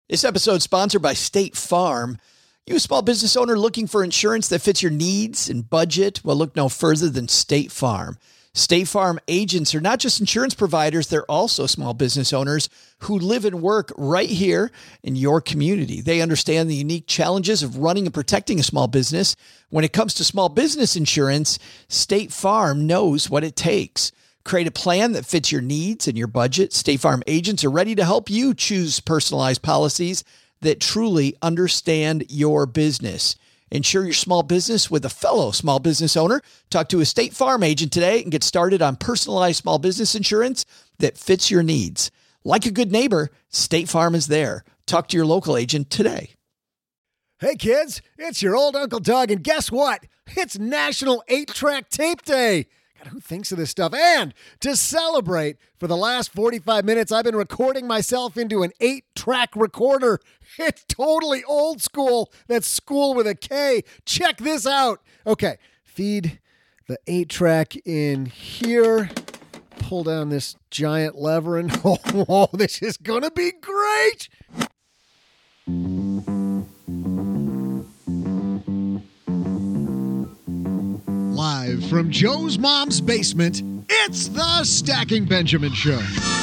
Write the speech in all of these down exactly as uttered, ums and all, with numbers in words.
This episode is sponsored by State Farm. You a small business owner looking for insurance that fits your needs and budget? Well, look no further than State Farm. State Farm agents are not just insurance providers, they're also small business owners who live and work right here in your community. They understand the unique challenges of running and protecting a small business. When it comes to small business insurance, State Farm knows what it takes. Create a plan that fits your needs and your budget. State Farm agents are ready to help you choose personalized policies that truly understand your business. Insure your small business with a fellow small business owner. Talk to a State Farm agent today and get started on personalized small business insurance that fits your needs. Like a good neighbor, State Farm is there. Talk to your local agent today. Hey kids, it's your old Uncle Doug, and guess what? It's National eight track Tape Day. God, who thinks of this stuff? And to celebrate, for the last forty-five minutes, I've been recording myself into an eight track recorder. It's totally old school. That's school with a K. Check this out. Okay, feed the eight track in here. Pull down this giant lever, and oh, this is going to be great. Live from Joe's mom's basement, it's the Stacking Benjamin Show.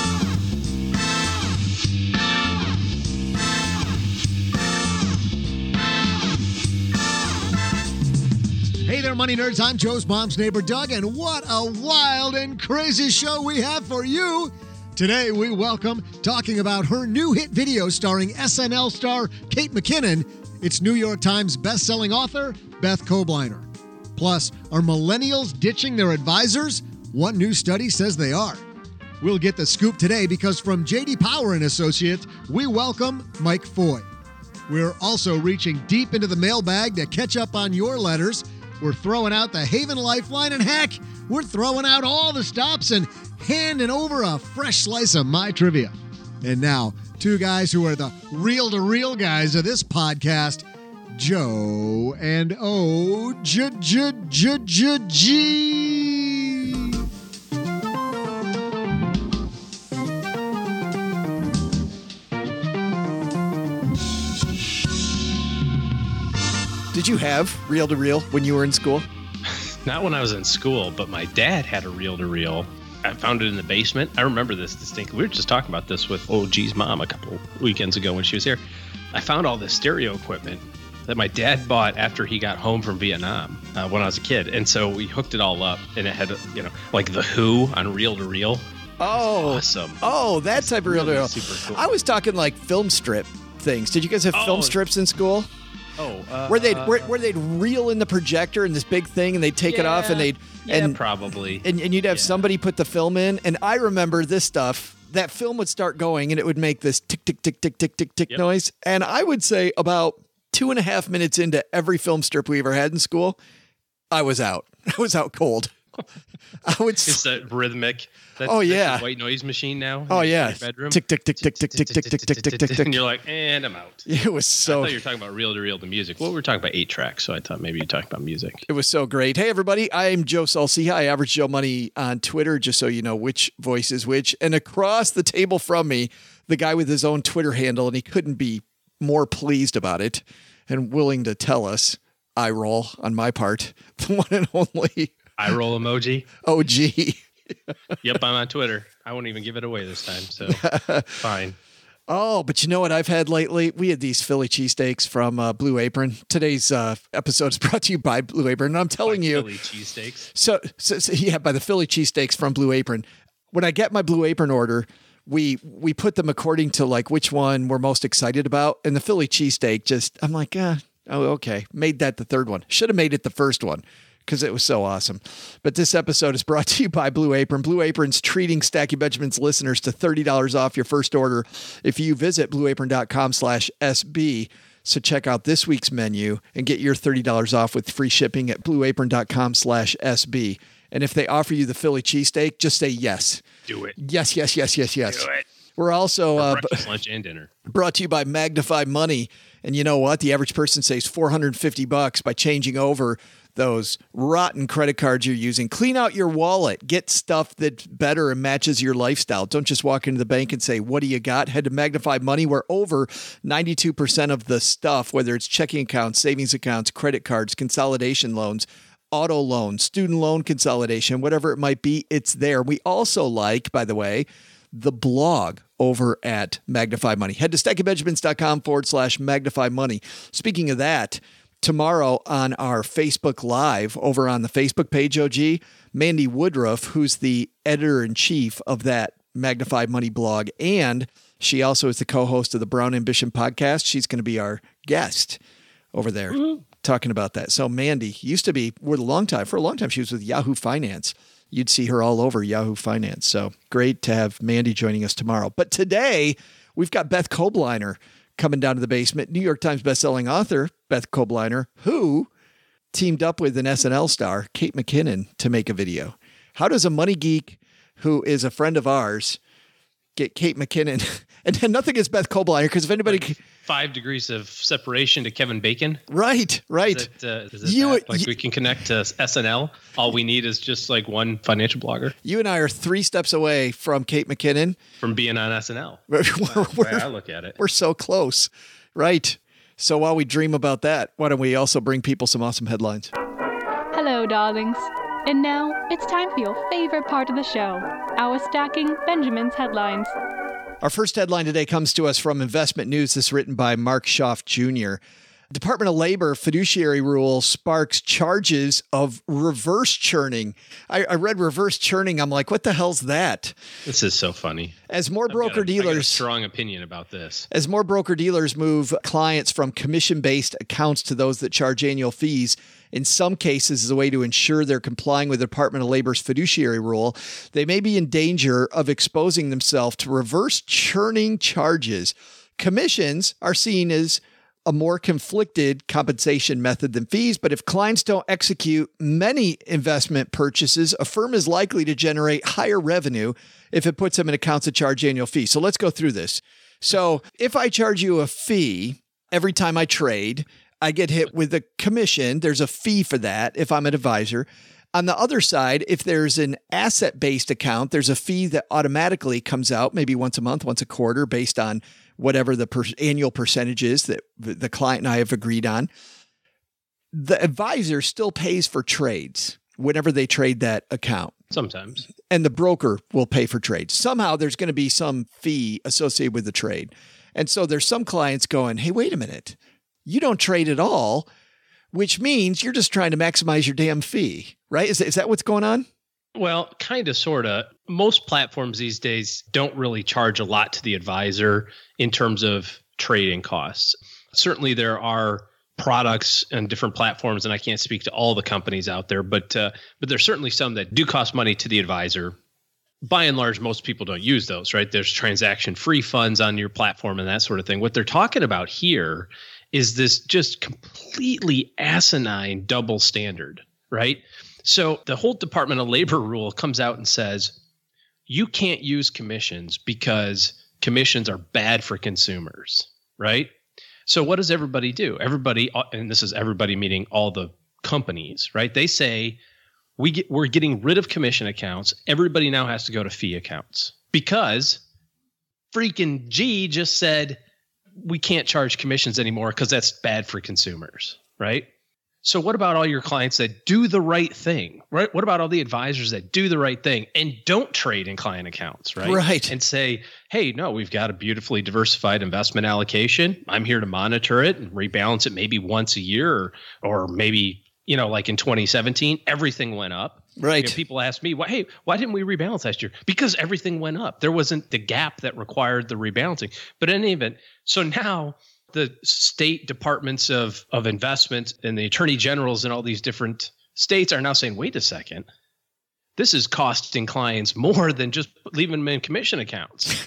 Hey there, money nerds. I'm Joe's mom's neighbor, Doug, and what a wild and crazy show we have for you. Today, we welcome, talking about her new hit video starring S N L star Kate McKinnon, it's New York Times bestselling author Beth Kobliner. Plus, are millennials ditching their advisors? One new study says they are. We'll get the scoop today because from J D Power and Associates, we welcome Mike Foy. We're also reaching deep into the mailbag to catch up on your letters. We're throwing out the Haven Lifeline, and heck, we're throwing out all the stops and handing over a fresh slice of my trivia. And now, two guys who are the real-to-real guys of this podcast, Joe and O J J J J G. Did you have reel-to-reel when you were in school? Not when I was in school, but my dad had a reel-to-reel. I found it in the basement. I remember this distinctly. We were just talking about this with O G's mom a couple weekends ago when she was here. I found all this stereo equipment that my dad bought after he got home from Vietnam uh, when I was a kid. And so we hooked it all up, and it had, you know, like The Who on reel-to-reel. Oh, awesome. Oh, that type of really reel-to-reel. Super cool. I was talking like film strip things. Did you guys have Oh. film strips in school? Oh, uh, Where they'd where, where they'd reel in the projector in this big thing, and they'd take it off, and they'd yeah, and probably and, and you'd have Yeah. somebody put the film in. And I remember this stuff. That film would start going, and it would make this tick tick tick tick tick tick tick Yep. noise. And I would say about two and a half minutes into every film strip we ever had in school, I was out. I was out cold. I would. It's that rhythmic. That, Oh, that's yeah. the white noise machine now. Oh in yeah, your bedroom. tick tick tick tick tick tick tick tick tick tick tick tick. And you're like, and I'm out. It was I so. thought you were talking about reel-to-reel to music. Well, we were talking about eight tracks, so I thought maybe you talked about music. It was so great. Hey, everybody. I'm Joe Salciha. I average Joe Money on Twitter, just so you know which voice is which. And across the table from me, the guy with his own Twitter handle, and he couldn't be more pleased about it and willing to tell us, I roll on my part, the one and only Eye roll emoji. O G. Yep, I'm on Twitter. I won't even give it away this time, so fine. Oh, but you know what I've had lately? We had these Philly cheesesteaks from uh, Blue Apron. Today's uh, episode is brought to you by Blue Apron. And I'm telling Like you. Philly cheesesteaks. So, so, so, yeah, by the Philly cheesesteaks from Blue Apron. When I get my Blue Apron order, we we put them according to like which one we're most excited about. And the Philly cheesesteak just, I'm like, ah, oh, okay. Made that the third one. Should have made it the first one because it was so awesome. But this episode is brought to you by Blue Apron. Blue Apron's treating Stacking Benjamin's listeners to thirty dollars off your first order if you visit blueapron.com slash SB. So check out this week's menu and get your thirty dollars off with free shipping at blueapron.com slash SB. And if they offer you the Philly cheesesteak, just say yes. Do it. Yes, yes, yes, yes, yes. Do it. We're also uh, breakfast, lunch, and dinner. Brought to you by Magnify Money. And you know what? The average person saves four hundred fifty bucks by changing over those rotten credit cards you're using. Clean out your wallet. Get stuff that's better and matches your lifestyle. Don't just walk into the bank and say, what do you got? Head to Magnify Money, where over ninety-two percent of the stuff, whether it's checking accounts, savings accounts, credit cards, consolidation loans, auto loans, student loan consolidation, whatever it might be, it's there. We also like, by the way, the blog over at Magnify Money. Head to stackingbenjamins.com forward slash Magnify Money. Speaking of that, tomorrow on our Facebook Live over on the Facebook page, O G, Mandy Woodruff, who's the editor-in-chief of that Magnify Money blog, and she also is the co-host of the Brown Ambition podcast. She's going to be our guest over there mm-hmm. talking about that. So Mandy used to be, for a long time, for a long time, she was with Yahoo Finance. You'd see her all over Yahoo Finance. So great to have Mandy joining us tomorrow. But today, we've got Beth Kobliner coming down to the basement. New York Times bestselling author, Beth Kobliner, who teamed up with an S N L star, Kate McKinnon, to make a video. How does a money geek who is a friend of ours get Kate McKinnon? And nothing is Beth Kobliner, because if anybody... Like five degrees of separation to Kevin Bacon. Right, right. Is it, uh, is it you, that? Like you, we can connect to S N L. All we need is just like one financial blogger. You and I are three steps away from Kate McKinnon. From being on S N L. we're, we're, I look at it. We're so close. Right. So while we dream about that, why don't we also bring people some awesome headlines? Hello, darlings. And now it's time for your favorite part of the show, our Stacking Benjamins headlines. Our first headline today comes to us from Investment News. This is written by Mark Schaaf Junior Department of Labor fiduciary rule sparks charges of reverse churning. I, I read reverse churning. I'm like, what the hell's that? This is so funny. As more broker I got a, dealers, I got a strong opinion about this. As more broker dealers move clients from commission-based accounts to those that charge annual fees, in some cases as a way to ensure they're complying with the Department of Labor's fiduciary rule, they may be in danger of exposing themselves to reverse churning charges. Commissions are seen as a more conflicted compensation method than fees, but if clients don't execute many investment purchases, a firm is likely to generate higher revenue if it puts them in accounts that charge annual fees. So let's go through this. So if I charge you a fee every time I trade, I get hit with a commission. There's a fee for that if I'm an advisor. On the other side, if there's an asset-based account, there's a fee that automatically comes out maybe once a month, once a quarter, based on whatever the per- annual percentage is that the client and I have agreed on. The advisor still pays for trades whenever they trade that account. Sometimes. And the broker will pay for trades. Somehow there's going to be some fee associated with the trade. And so there's some clients going, hey, wait a minute. You don't trade at all, which means you're just trying to maximize your damn fee, right? Is, is that what's going on? Well, kind of, sort of. Most platforms these days don't really charge a lot to the advisor in terms of trading costs. Certainly there are products and different platforms, and I can't speak to all the companies out there, but uh, but there's certainly some that do cost money to the advisor. By and large, most people don't use those, right? There's transaction-free funds on your platform and that sort of thing. What they're talking about here is this just completely asinine double standard, right? So the whole Department of Labor rule comes out and says, you can't use commissions because commissions are bad for consumers, right? So what does everybody do? Everybody, and this is everybody meaning all the companies, right? They say, we get, we're getting rid of commission accounts. Everybody now has to go to fee accounts because freaking G just said, we can't charge commissions anymore because that's bad for consumers, right? So what about all your clients that do the right thing, right? What about all the advisors that do the right thing and don't trade in client accounts, right? Right. And say, hey, no, we've got a beautifully diversified investment allocation. I'm here to monitor it and rebalance it maybe once a year or, or maybe, you know, like in twenty seventeen, everything went up. Right. You know, people ask me, why, hey, why didn't we rebalance last year? Because everything went up. There wasn't the gap that required the rebalancing. But in any event, so now the state departments of, of investment and the attorney generals in all these different states are now saying, wait a second, this is costing clients more than just leaving them in commission accounts.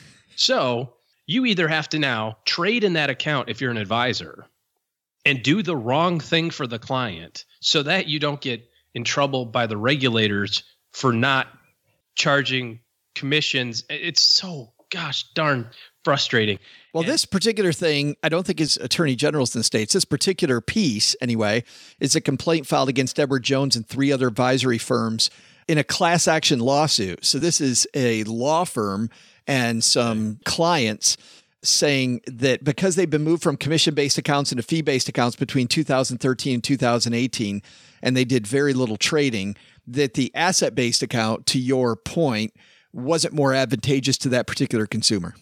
So you either have to now trade in that account if you're an advisor and do the wrong thing for the client so that you don't get in trouble by the regulators for not charging commissions. It's so gosh darn frustrating. Well, And- this particular thing, I don't think is attorney generals in the states. This particular piece, anyway, is a complaint filed against Edward Jones and three other advisory firms in a class action lawsuit. So this is a law firm and some clients saying that because they've been moved from commission-based accounts into fee-based accounts between two thousand thirteen and two thousand eighteen, and they did very little trading, that the asset-based account, to your point, wasn't more advantageous to that particular consumer.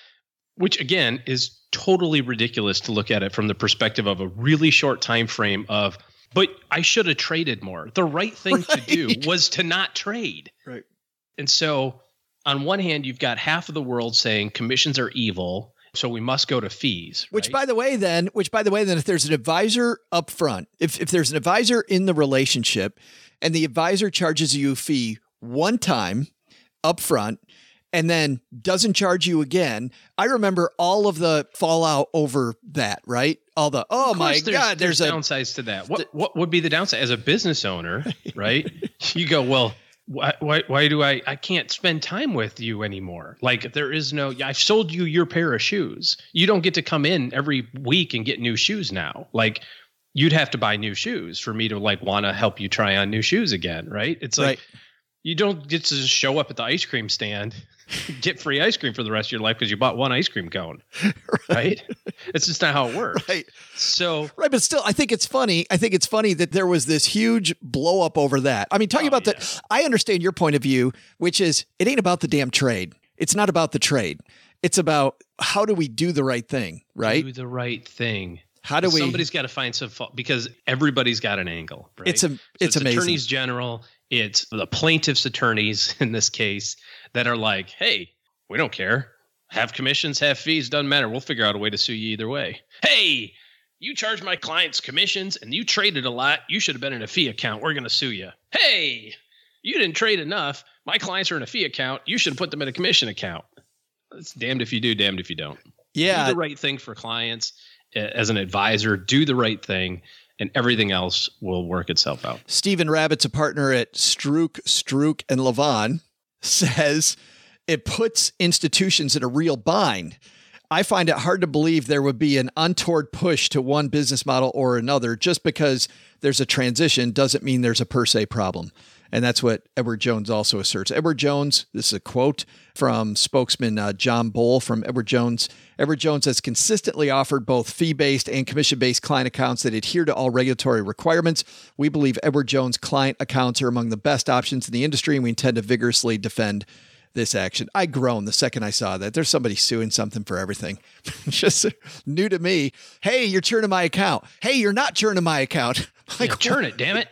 Which again is totally ridiculous to look at it from the perspective of a really short time frame of, but I should have traded more. The right thing right. to do was to not trade. Right. And so on one hand, you've got half of the world saying commissions are evil, so we must go to fees. Which right? by the way, then, which by the way, then if there's an advisor up front, if, if there's an advisor in the relationship and the advisor charges you a fee one time up front, and then doesn't charge you again. I remember all of the fallout over that, right? All the, oh my there's, God, there's, there's a downsides to that. What what would be the downside as a business owner, right? You go, well, why, why why do I I can't spend time with you anymore? Like there is no, I've sold you your pair of shoes. You don't get to come in every week and get new shoes now. Like you'd have to buy new shoes for me to like want to help you try on new shoes again, right? It's like, right. You don't get to just show up at the ice cream stand, get free ice cream for the rest of your life because you bought one ice cream cone, right? right? It's just not how it works. Right. So, right. But still, I think it's funny. I think it's funny that there was this huge blow up over that. I mean, talking oh, about yeah. that, I understand your point of view, which is it ain't about the damn trade. It's not about the trade. It's about how do we do the right thing, right? Do the right thing. How do we? Somebody's got to find some fault because everybody's got an angle, right? It's a, so it's, it's amazing. Attorneys general. It's the plaintiff's attorneys in this case that are like, hey, we don't care. Have commissions, have fees, doesn't matter. We'll figure out a way to sue you either way. Hey, you charge my clients commissions and you traded a lot. You should have been in a fee account. We're going to sue you. Hey, you didn't trade enough. My clients are in a fee account. You should have put them in a commission account. It's damned if you do, damned if you don't. Yeah. Do the right thing for clients as an advisor. Do the right thing. And everything else will work itself out. Stephen Rabbit's a partner at Strouk, Strouk, and Levon, says it puts institutions in a real bind. I find it hard to believe there would be an untoward push to one business model or another. Just because there's a transition doesn't mean there's a per se problem. And that's what Edward Jones also asserts. Edward Jones, this is a quote from spokesman uh, John Bull from Edward Jones. Edward Jones has consistently offered both fee-based and commission-based client accounts that adhere to all regulatory requirements. We believe Edward Jones client accounts are among the best options in the industry, and we intend to vigorously defend this action. I groaned the second I saw that. There's somebody suing something for everything. Just new to me. Hey, you're churning my account. Hey, you're not churning my account. Like, yeah, churn it, damn it.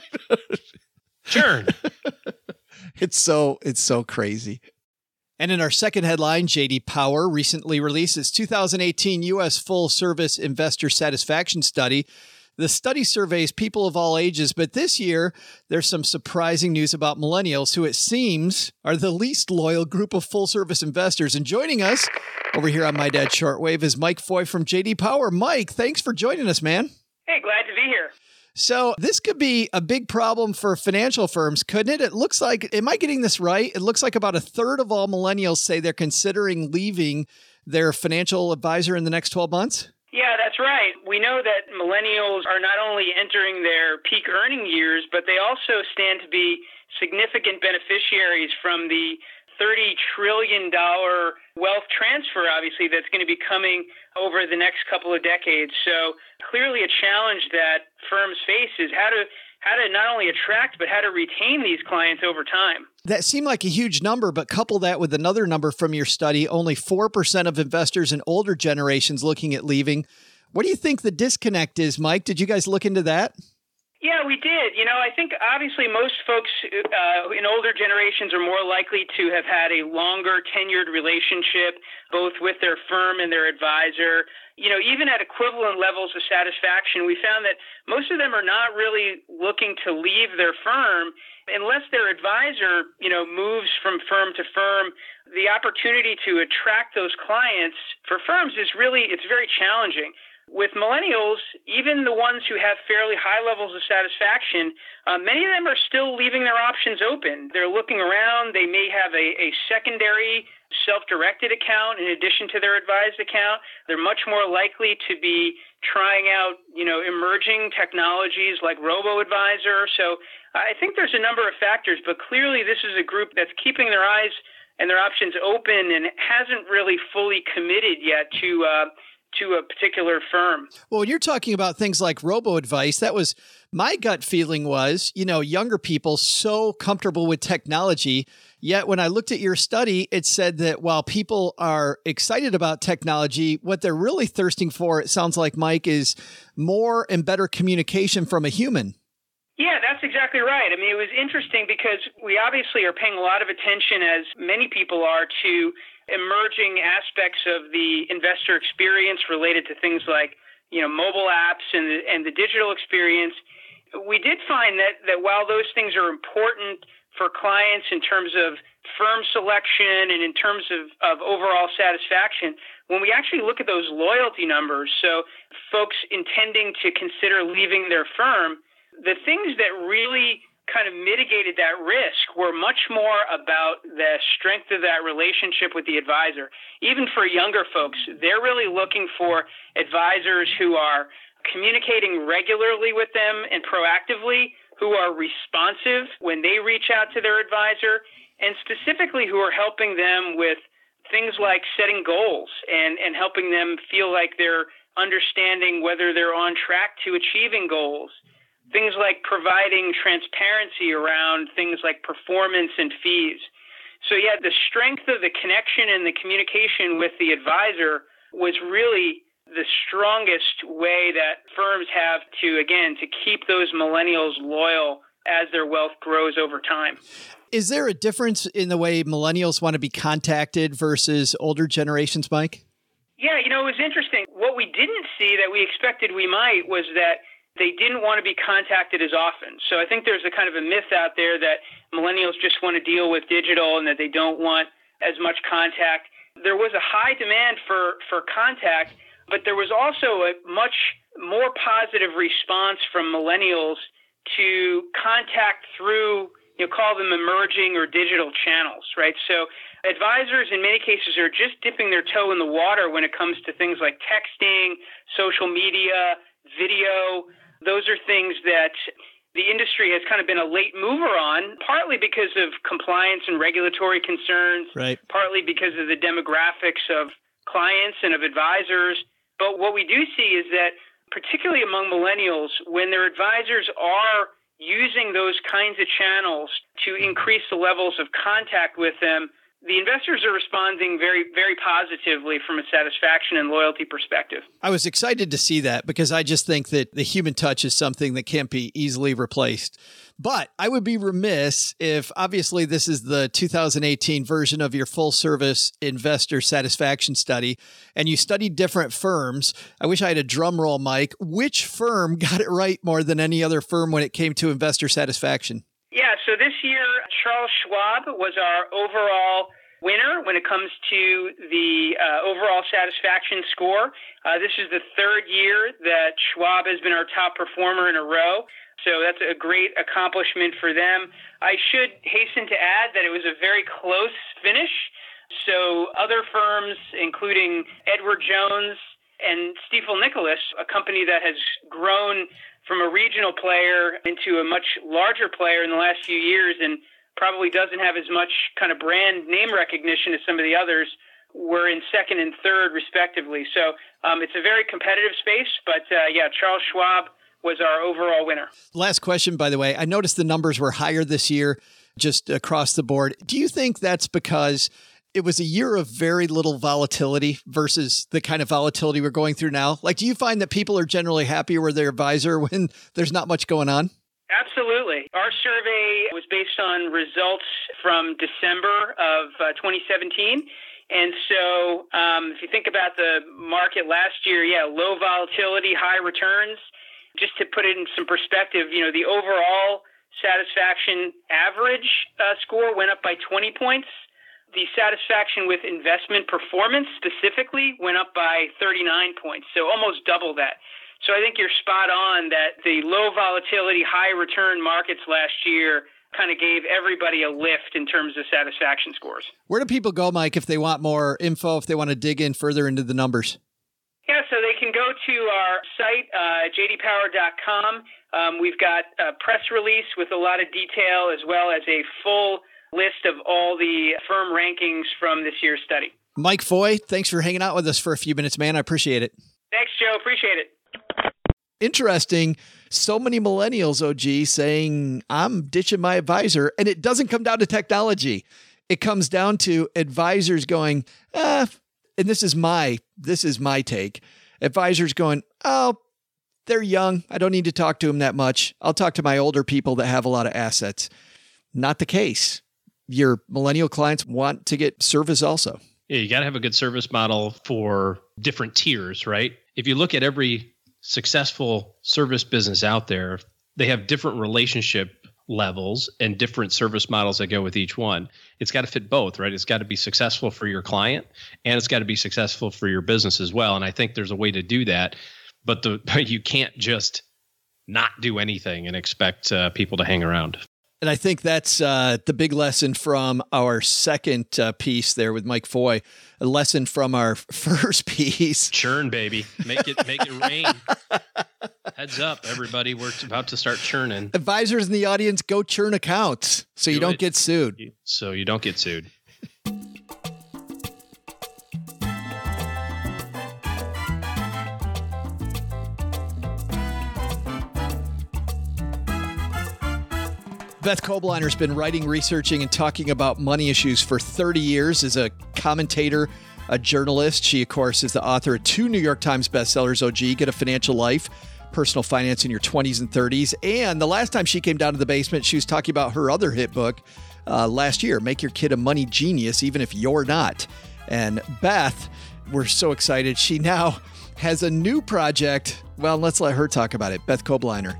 Churn. It's so, it's so crazy. And in our second headline, J D Power recently released its two thousand eighteen U S Full Service Investor Satisfaction Study. The study surveys people of all ages, but this year there's some surprising news about millennials, who it seems are the least loyal group of full-service investors. And joining us over here on My Dad Shortwave is Mike Foy from J D Power. Mike, thanks for joining us, man. Hey, glad to be here. So this could be a big problem for financial firms, couldn't it? It looks like, am I getting this right? It looks like about a third of all millennials say they're considering leaving their financial advisor in the next twelve months. Yeah, that's right. We know that millennials are not only entering their peak earning years, but they also stand to be significant beneficiaries from the thirty trillion dollars wealth transfer, obviously, that's going to be coming over the next couple of decades. So clearly a challenge that firms face is how to how to not only attract, but how to retain these clients over time. That seemed like a huge number, but couple that with another number from your study, only four percent of investors in older generations looking at leaving. What do you think the disconnect is, Mike? Did you guys look into that? Yeah, we did. You know, I think obviously most folks uh, in older generations are more likely to have had a longer tenured relationship, both with their firm and their advisor. You know, even at equivalent levels of satisfaction, we found that most of them are not really looking to leave their firm unless their advisor, you know, moves from firm to firm. The opportunity to attract those clients for firms is really, it's very challenging. With millennials, even the ones who have fairly high levels of satisfaction, uh, many of them are still leaving their options open. They're looking around. They may have a, a secondary self-directed account in addition to their advised account. They're much more likely to be trying out, you know, emerging technologies like robo-advisor. So I think there's a number of factors, but clearly this is a group that's keeping their eyes and their options open and hasn't really fully committed yet to uh, to a particular firm. Well, when you're talking about things like robo-advice, that was my gut feeling was, you know, younger people so comfortable with technology. Yet when I looked at your study, it said that while people are excited about technology, what they're really thirsting for, it sounds like, Mike, is more and better communication from a human. Yeah, that's exactly right. I mean, it was interesting because we obviously are paying a lot of attention, as many people are, to emerging aspects of the investor experience related to things like, you know, mobile apps and the, and the digital experience. We did find that, that while those things are important for clients in terms of firm selection and in terms of, of overall satisfaction, when we actually look at those loyalty numbers, so folks intending to consider leaving their firm, the things that really kind of mitigated that risk were much more about the strength of that relationship with the advisor. Even for younger folks, they're really looking for advisors who are communicating regularly with them and proactively, who are responsive when they reach out to their advisor, and specifically who are helping them with things like setting goals and, and helping them feel like they're understanding whether they're on track to achieving goals. Things like providing transparency around things like performance and fees. So yeah, the strength of the connection and the communication with the advisor was really the strongest way that firms have to, again, to keep those millennials loyal as their wealth grows over time. Is there a difference in the way millennials want to be contacted versus older generations, Mike? Yeah, you know, it was interesting. What we didn't see that we expected we might was that they didn't want to be contacted as often. So I think there's a kind of a myth out there that millennials just want to deal with digital and that they don't want as much contact. There was a high demand for, for contact, but there was also a much more positive response from millennials to contact through, you know, call them emerging or digital channels, right? So advisors in many cases are just dipping their toe in the water when it comes to things like texting, social media, video. Those are things that the industry has kind of been a late mover on, partly because of compliance and regulatory concerns, right, partly because of the demographics of clients and of advisors. But what we do see is that, particularly among millennials, when their advisors are using those kinds of channels to increase the levels of contact with them, the investors are responding very, very positively from a satisfaction and loyalty perspective. I was excited to see that because I just think that the human touch is something that can't be easily replaced. But I would be remiss if, obviously, this is the two thousand eighteen version of your full service investor satisfaction study, and you studied different firms. I wish I had a drum roll, Mike. Which firm got it right more than any other firm when it came to investor satisfaction? Yeah, so this year, Charles Schwab was our overall winner when it comes to the uh, overall satisfaction score. Uh, this is the third year that Schwab has been our top performer in a row. So that's a great accomplishment for them. I should hasten to add that it was a very close finish. So other firms, including Edward Jones and Stifel Nicolaus, a company that has grown from a regional player into a much larger player in the last few years and probably doesn't have as much kind of brand name recognition as some of the others, were in second and third respectively. So um, it's a very competitive space, but uh, yeah, Charles Schwab was our overall winner. Last question, by the way. I noticed the numbers were higher this year, just across the board. Do you think that's because it was a year of very little volatility versus the kind of volatility we're going through now? Like, do you find that people are generally happier with their advisor when there's not much going on? Absolutely. Our survey was based on results from December of uh, twenty seventeen. And so um, if you think about the market last year, yeah, low volatility, high returns. Just to put it in some perspective, you know, the overall satisfaction average uh, score went up by twenty points. The satisfaction with investment performance specifically went up by thirty-nine points, so almost double that. So I think you're spot on that the low volatility, high return markets last year kind of gave everybody a lift in terms of satisfaction scores. Where do people go, Mike, if they want more info, if they want to dig in further into the numbers? Yeah, so they can go to our site, uh, j d power dot com. Um, we've got a press release with a lot of detail, as well as a full list of all the firm rankings from this year's study. Mike Foy, thanks for hanging out with us for a few minutes, man. I appreciate it. Thanks, Joe. Appreciate it. Interesting. So many millennials, O G, saying, I'm ditching my advisor. And it doesn't come down to technology. It comes down to advisors going, ah, and this is my, this is my take. Advisors going, oh, they're young. I don't need to talk to them that much. I'll talk to my older people that have a lot of assets. Not the case. Your millennial clients want to get service also. Yeah, you got to have a good service model for different tiers, right? If you look at every successful service business out there, they have different relationship levels and different service models that go with each one. It's got to fit both, right? It's got to be successful for your client and it's got to be successful for your business as well. And I think there's a way to do that, but the but you can't just not do anything and expect uh, people to hang around. And I think that's uh, the big lesson from our second uh, piece there with Mike Foy. A lesson from our first piece. Churn, baby. Make it make it rain. Heads up, everybody. We're about to start churning. Advisors in the audience, go churn accounts so you Do don't it. get sued. So you don't get sued. Beth Kobliner been writing, researching, and talking about money issues for thirty years as a commentator, a journalist. She, of course, is the author of two New York Times bestsellers, O G, Get a Financial Life, Personal Finance in Your twenties and thirties. And the last time she came down to the basement, she was talking about her other hit book uh, last year, Make Your Kid a Money Genius, Even If You're Not. And Beth, we're so excited. She now has a new project. Well, let's let her talk about it. Beth Kobliner.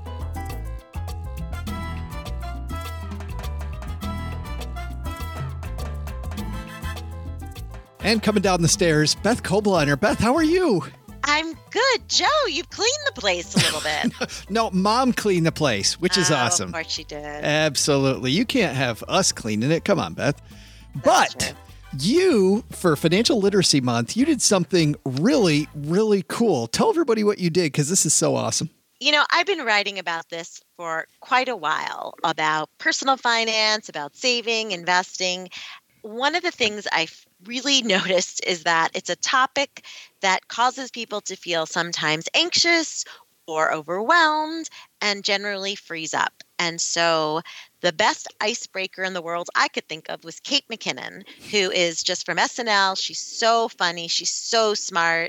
And coming down the stairs, Beth Kobliner. Beth, how are you? I'm good. Joe, you've cleaned the place a little bit. No, Mom cleaned the place, which is oh, awesome. Of course she did. Absolutely. You can't have us cleaning it. Come on, Beth. That's but true. You, for Financial Literacy Month, you did something really, really cool. Tell everybody what you did, because this is so awesome. You know, I've been writing about this for quite a while, about personal finance, about saving, investing. One of the things I've really noticed is that it's a topic that causes people to feel sometimes anxious or overwhelmed and generally freeze up. And so the best icebreaker in the world I could think of was Kate McKinnon, who is just from S N L. She's so funny. She's so smart.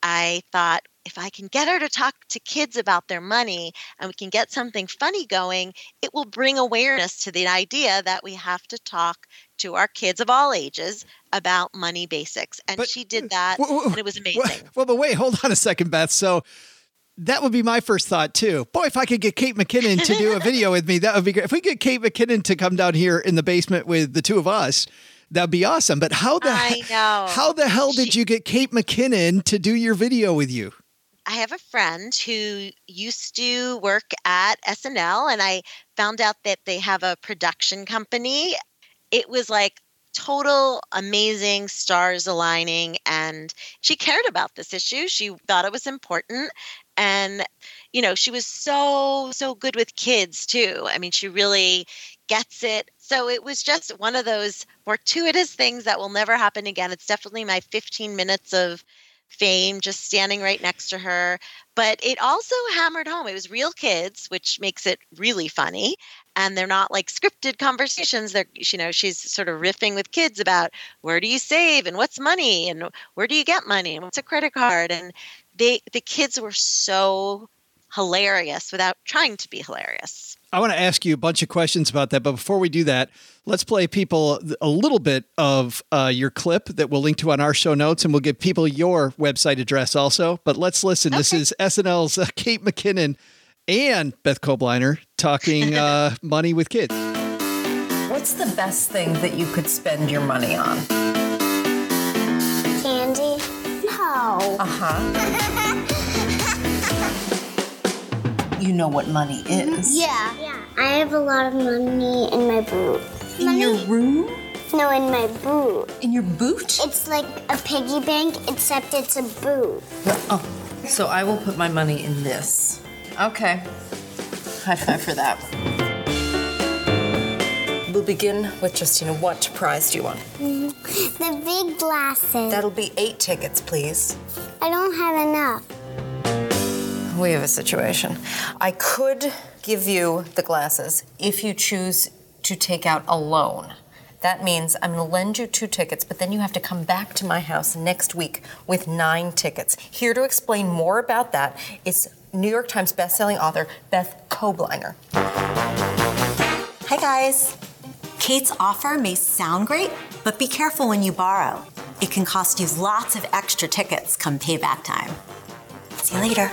I thought, if I can get her to talk to kids about their money and we can get something funny going, it will bring awareness to the idea that we have to talk to our kids of all ages about money basics. And But- she did that, Whoa, whoa, and it was amazing. Well, well, but wait, hold on a second, Beth. So that would be my first thought, too. Boy, if I could get Kate McKinnon to do a video with me, that would be great. If we get Kate McKinnon to come down here in the basement with the two of us, that'd be awesome. But how the, I know. how the hell did She- you get Kate McKinnon to do your video with you? I have a friend who used to work at S N L, and I found out that they have a production company. It was like total amazing stars aligning, and she cared about this issue. She thought it was important. And, you know, she was so, so good with kids too. I mean, she really gets it. So it was just one of those fortuitous things that will never happen again. It's definitely my fifteen minutes of fame, just standing right next to her. But it also hammered home. It was real kids, which makes it really funny. And they're not like scripted conversations. They're, you know, she's sort of riffing with kids about where do you save and what's money and where do you get money and what's a credit card. And they, the kids were so hilarious without trying to be hilarious. I want to ask you a bunch of questions about that. But before we do that, let's play people a little bit of uh, your clip that we'll link to on our show notes, and we'll give people your website address also. But let's listen. Okay. This is S N L's uh, Kate McKinnon and Beth Kobliner talking uh, money with kids. What's the best thing that you could spend your money on? Candy? No. Uh-huh. you know what money is. Yeah. Yeah. I have a lot of money in my boot. In money? your room? No, in my boot. In your boot? It's like a piggy bank, except it's a boot. Oh, so I will put my money in this. Okay. High five for that. We'll begin with Justina. What prize do you want? Mm, the big glasses. That'll be eight tickets, please. I don't have enough. We have a situation. I could give you the glasses if you choose to take out a loan. That means I'm going to lend you two tickets, but then you have to come back to my house next week with nine tickets. Here to explain more about that is New York Times bestselling author Beth Kobliner. Hi, guys. Kate's offer may sound great, but be careful when you borrow. It can cost you lots of extra tickets come payback time. See you later.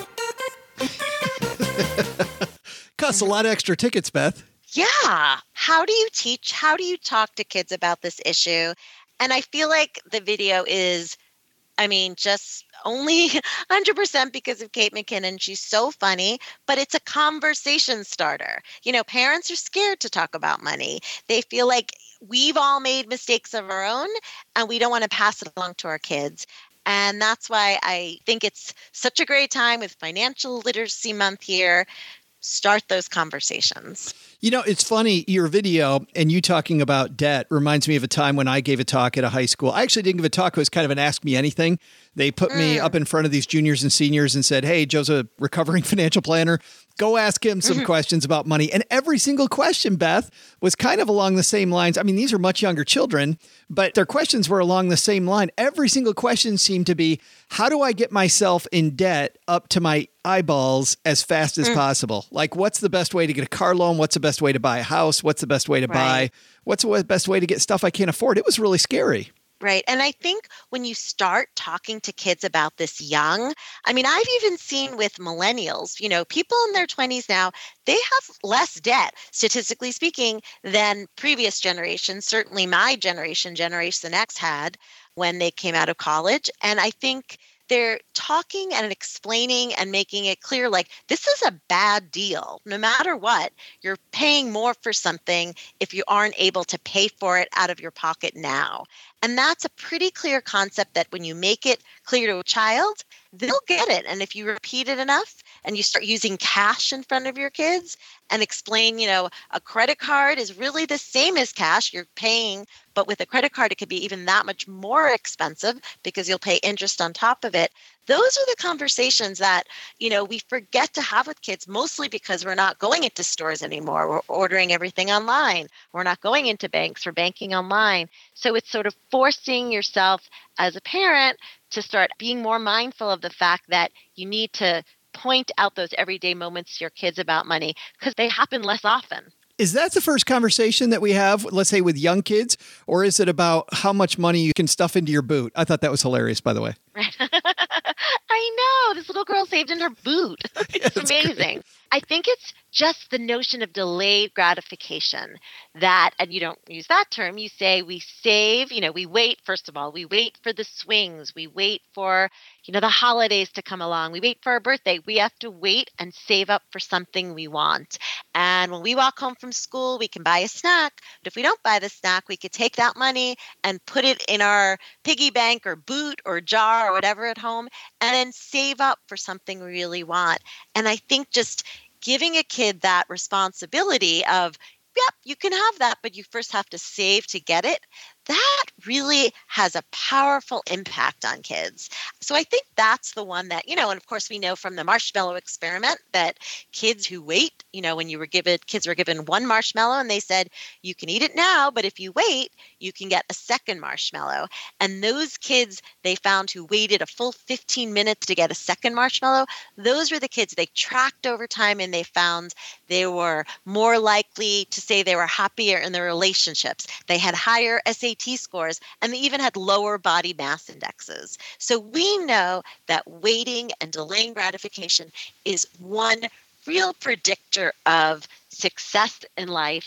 Costs a lot of extra tickets, Beth. Yeah. How do you teach? How do you talk to kids about this issue? And I feel like the video is, I mean, just only one hundred percent because of Kate McKinnon. She's so funny, but it's a conversation starter. You know, parents are scared to talk about money. They feel like we've all made mistakes of our own, and we don't want to pass it along to our kids. And that's why I think it's such a great time with Financial Literacy Month here. Start those conversations. You know, it's funny, your video and you talking about debt reminds me of a time when I gave a talk at a high school. I actually didn't give a talk. It was kind of an Ask Me Anything. They put mm. me up in front of these juniors and seniors and said, hey, Joe's a recovering financial planner. Go ask him some mm-hmm. questions about money. And every single question, Beth, was kind of along the same lines. I mean, these are much younger children, but their questions were along the same line. Every single question seemed to be, how do I get myself in debt up to my eyeballs as fast as mm. possible? Like, what's the best way to get a car loan? What's the best way to buy a house? What's the best way to right. buy? What's the best way to get stuff I can't afford? It was really scary. Right. And I think when you start talking to kids about this young, I mean, I've even seen with millennials, you know, people in their twenties now, they have less debt, statistically speaking, than previous generations. Certainly my generation, Generation X, had when they came out of college. And I think they're talking and explaining and making it clear, like, this is a bad deal. No matter what, you're paying more for something if you aren't able to pay for it out of your pocket now. And that's a pretty clear concept that when you make it clear to a child, they'll get it. And if you repeat it enough and you start using cash in front of your kids and explain, you know, a credit card is really the same as cash. You're paying, but with a credit card, it could be even that much more expensive because you'll pay interest on top of it. Those are the conversations that, you know, we forget to have with kids, mostly because we're not going into stores anymore. We're ordering everything online. We're not going into banks or banking online. So it's sort of forcing yourself as a parent to start being more mindful of the fact that you need to point out those everyday moments to your kids about money because they happen less often. Is that the first conversation that we have, let's say, with young kids, or is it about how much money you can stuff into your boot? I thought that was hilarious, by the way. I know. This little girl saved in her boot. It's yeah, amazing. Great. I think it's just the notion of delayed gratification that, and you don't use that term, you say we save, you know, we wait, first of all, we wait for the swings, we wait for, you know, the holidays to come along, we wait for our birthday. We have to wait and save up for something we want. And when we walk home from school, we can buy a snack. But if we don't buy the snack, we could take that money and put it in our piggy bank or boot or jar or whatever at home and then save up for something we really want. And I think just giving a kid that responsibility of, yep, you can have that, but you first have to save to get it, that really has a powerful impact on kids. So I think that's the one that, you know, and of course we know from the marshmallow experiment that kids who wait, you know, when you were given, kids were given one marshmallow and they said, you can eat it now, but if you wait, you can get a second marshmallow. And those kids they found who waited a full fifteen minutes to get a second marshmallow, those were the kids they tracked over time and they found they were more likely to say they were happier in their relationships. They had higher S A T scores, and they even had lower body mass indexes. So we know that waiting and delaying gratification is one real predictor of success in life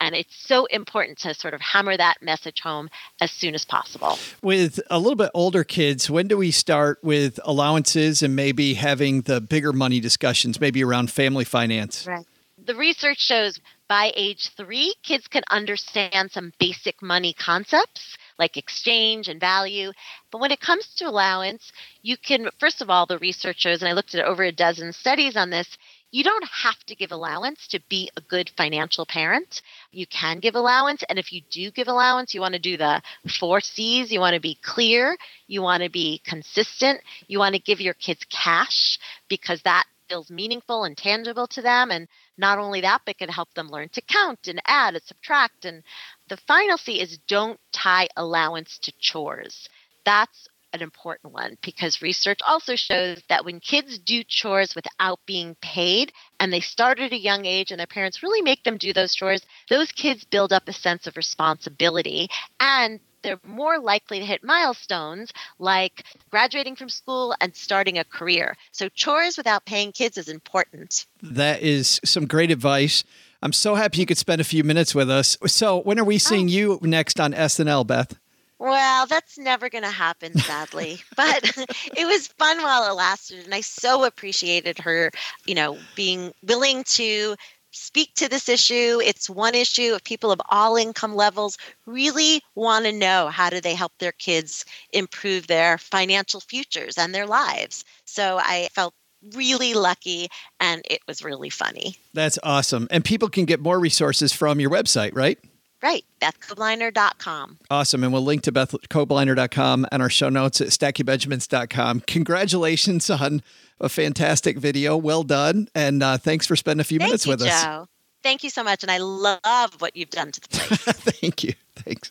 And it's so important to sort of hammer that message home as soon as possible. With a little bit older kids, when do we start with allowances and maybe having the bigger money discussions, maybe around family finance? Right. The research shows by age three, kids can understand some basic money concepts like exchange and value. But when it comes to allowance, you can, first of all, the research shows, and I looked at over a dozen studies on this, you don't have to give allowance to be a good financial parent. You can give allowance. And if you do give allowance, you want to do the four C's. You want to be clear. You want to be consistent. You want to give your kids cash because that feels meaningful and tangible to them. And not only that, but it can help them learn to count and add and subtract. And the final C is don't tie allowance to chores. That's an important one because research also shows that when kids do chores without being paid and they start at a young age and their parents really make them do those chores, those kids build up a sense of responsibility and they're more likely to hit milestones like graduating from school and starting a career. So chores without paying kids is important. That is some great advice. I'm so happy you could spend a few minutes with us. So when are we seeing oh. you next on S N L, Beth? Well, that's never going to happen, sadly. But it was fun while it lasted. And I so appreciated her, you know, being willing to speak to this issue. It's one issue of people of all income levels really want to know how do they help their kids improve their financial futures and their lives. So I felt really lucky and it was really funny. That's awesome. And people can get more resources from your website, right? Right, Beth Kobliner dot com. Awesome. And we'll link to Beth Kobliner dot com and our show notes at Stacky Benjamins dot com. Congratulations on a fantastic video. Well done. And uh, thanks for spending a few Thank minutes you, with Joe. us. Thank you so much. And I love what you've done to the place. Thank you. Thanks.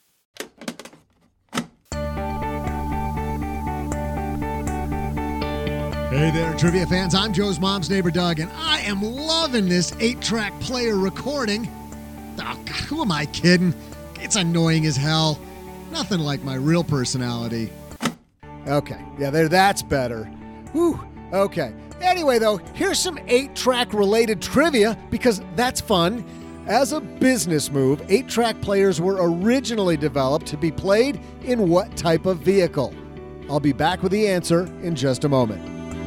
Hey there, trivia fans. I'm Joe's mom's neighbor, Doug, and I am loving this eight-track player recording. Oh, God, who am I kidding? It's annoying as hell. Nothing like my real personality. Okay, yeah, there. That's better. Whew, okay. Anyway, though, here's some eight-track related trivia because that's fun. As a business move, eight-track players were originally developed to be played in what type of vehicle? I'll be back with the answer in just a moment.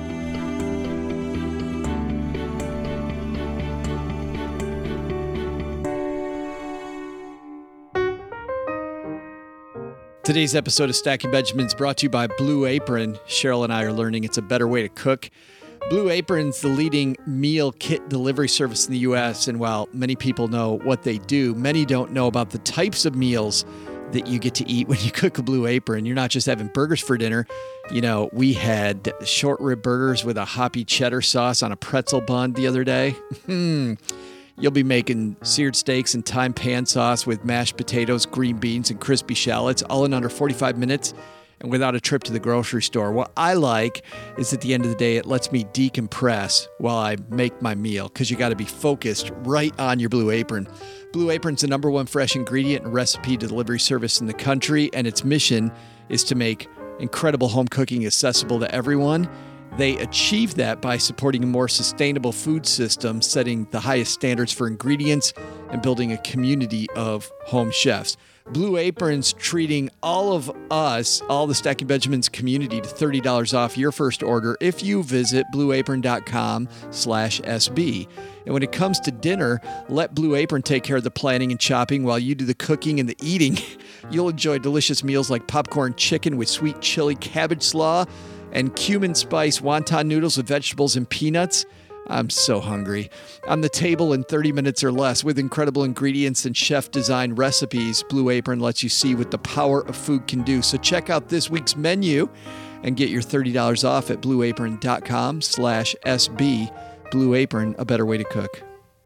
Today's episode of Stacking Benjamins brought to you by Blue Apron. Cheryl and I are learning it's a better way to cook. Blue Apron's the leading meal kit delivery service in the U S, and while many people know what they do, many don't know about the types of meals that you get to eat when you cook a Blue Apron. You're not just having burgers for dinner. You know, we had short rib burgers with a hoppy cheddar sauce on a pretzel bun the other day. Hmm. You'll be making seared steaks and thyme pan sauce with mashed potatoes, green beans, and crispy shallots, all in under forty-five minutes and without a trip to the grocery store. What I like is at the end of the day, it lets me decompress while I make my meal because you got to be focused right on your Blue Apron. Blue Apron's the number one fresh ingredient and recipe delivery service in the country, and its mission is to make incredible home cooking accessible to everyone. They achieve that by supporting a more sustainable food system, setting the highest standards for ingredients, and building a community of home chefs. Blue Apron's treating all of us, all the Stacking Benjamins community, to thirty dollars off your first order if you visit blueapron.com slash SB. And when it comes to dinner, let Blue Apron take care of the planning and chopping while you do the cooking and the eating. You'll enjoy delicious meals like popcorn chicken with sweet chili cabbage slaw, and cumin spice wonton noodles with vegetables and peanuts. I'm so hungry. On the table in thirty minutes or less with incredible ingredients and chef-designed recipes, Blue Apron lets you see what the power of food can do. So check out this week's menu and get your thirty dollars off at blueapron.com slash SB. Blue Apron, a better way to cook.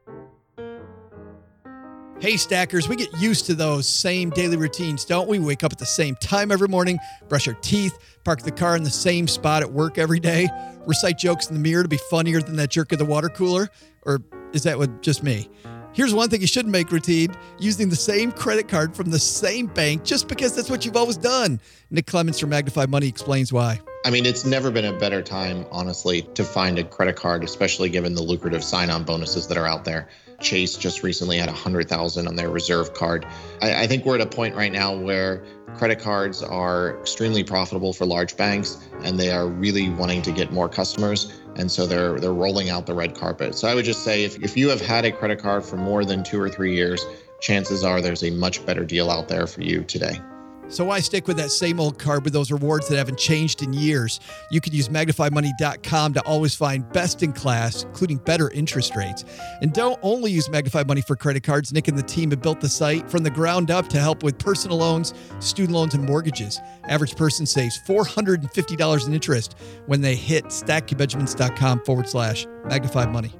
Hey, Stackers, we get used to those same daily routines, don't we? We wake up at the same time every morning, brush our teeth, park the car in the same spot at work every day, recite jokes in the mirror to be funnier than that jerk at the water cooler. Or is that what just me? Here's one thing you shouldn't make routine: using the same credit card from the same bank just because that's what you've always done. Nick Clemens from Magnify Money explains why. I mean, it's never been a better time, honestly, to find a credit card, especially given the lucrative sign-on bonuses that are out there. Chase just recently had one hundred thousand on their reserve card. I, I think we're at a point right now where credit cards are extremely profitable for large banks, and they are really wanting to get more customers. And so they're they're rolling out the red carpet. So I would just say if, if you have had a credit card for more than two or three years, chances are there's a much better deal out there for you today. So why stick with that same old card with those rewards that haven't changed in years? You can use magnify money dot com to always find best in class, including better interest rates. And don't only use Magnify Money for credit cards. Nick and the team have built the site from the ground up to help with personal loans, student loans, and mortgages. Average person saves four hundred fifty dollars in interest when they hit stacky benjamins dot com forward slash magnify money.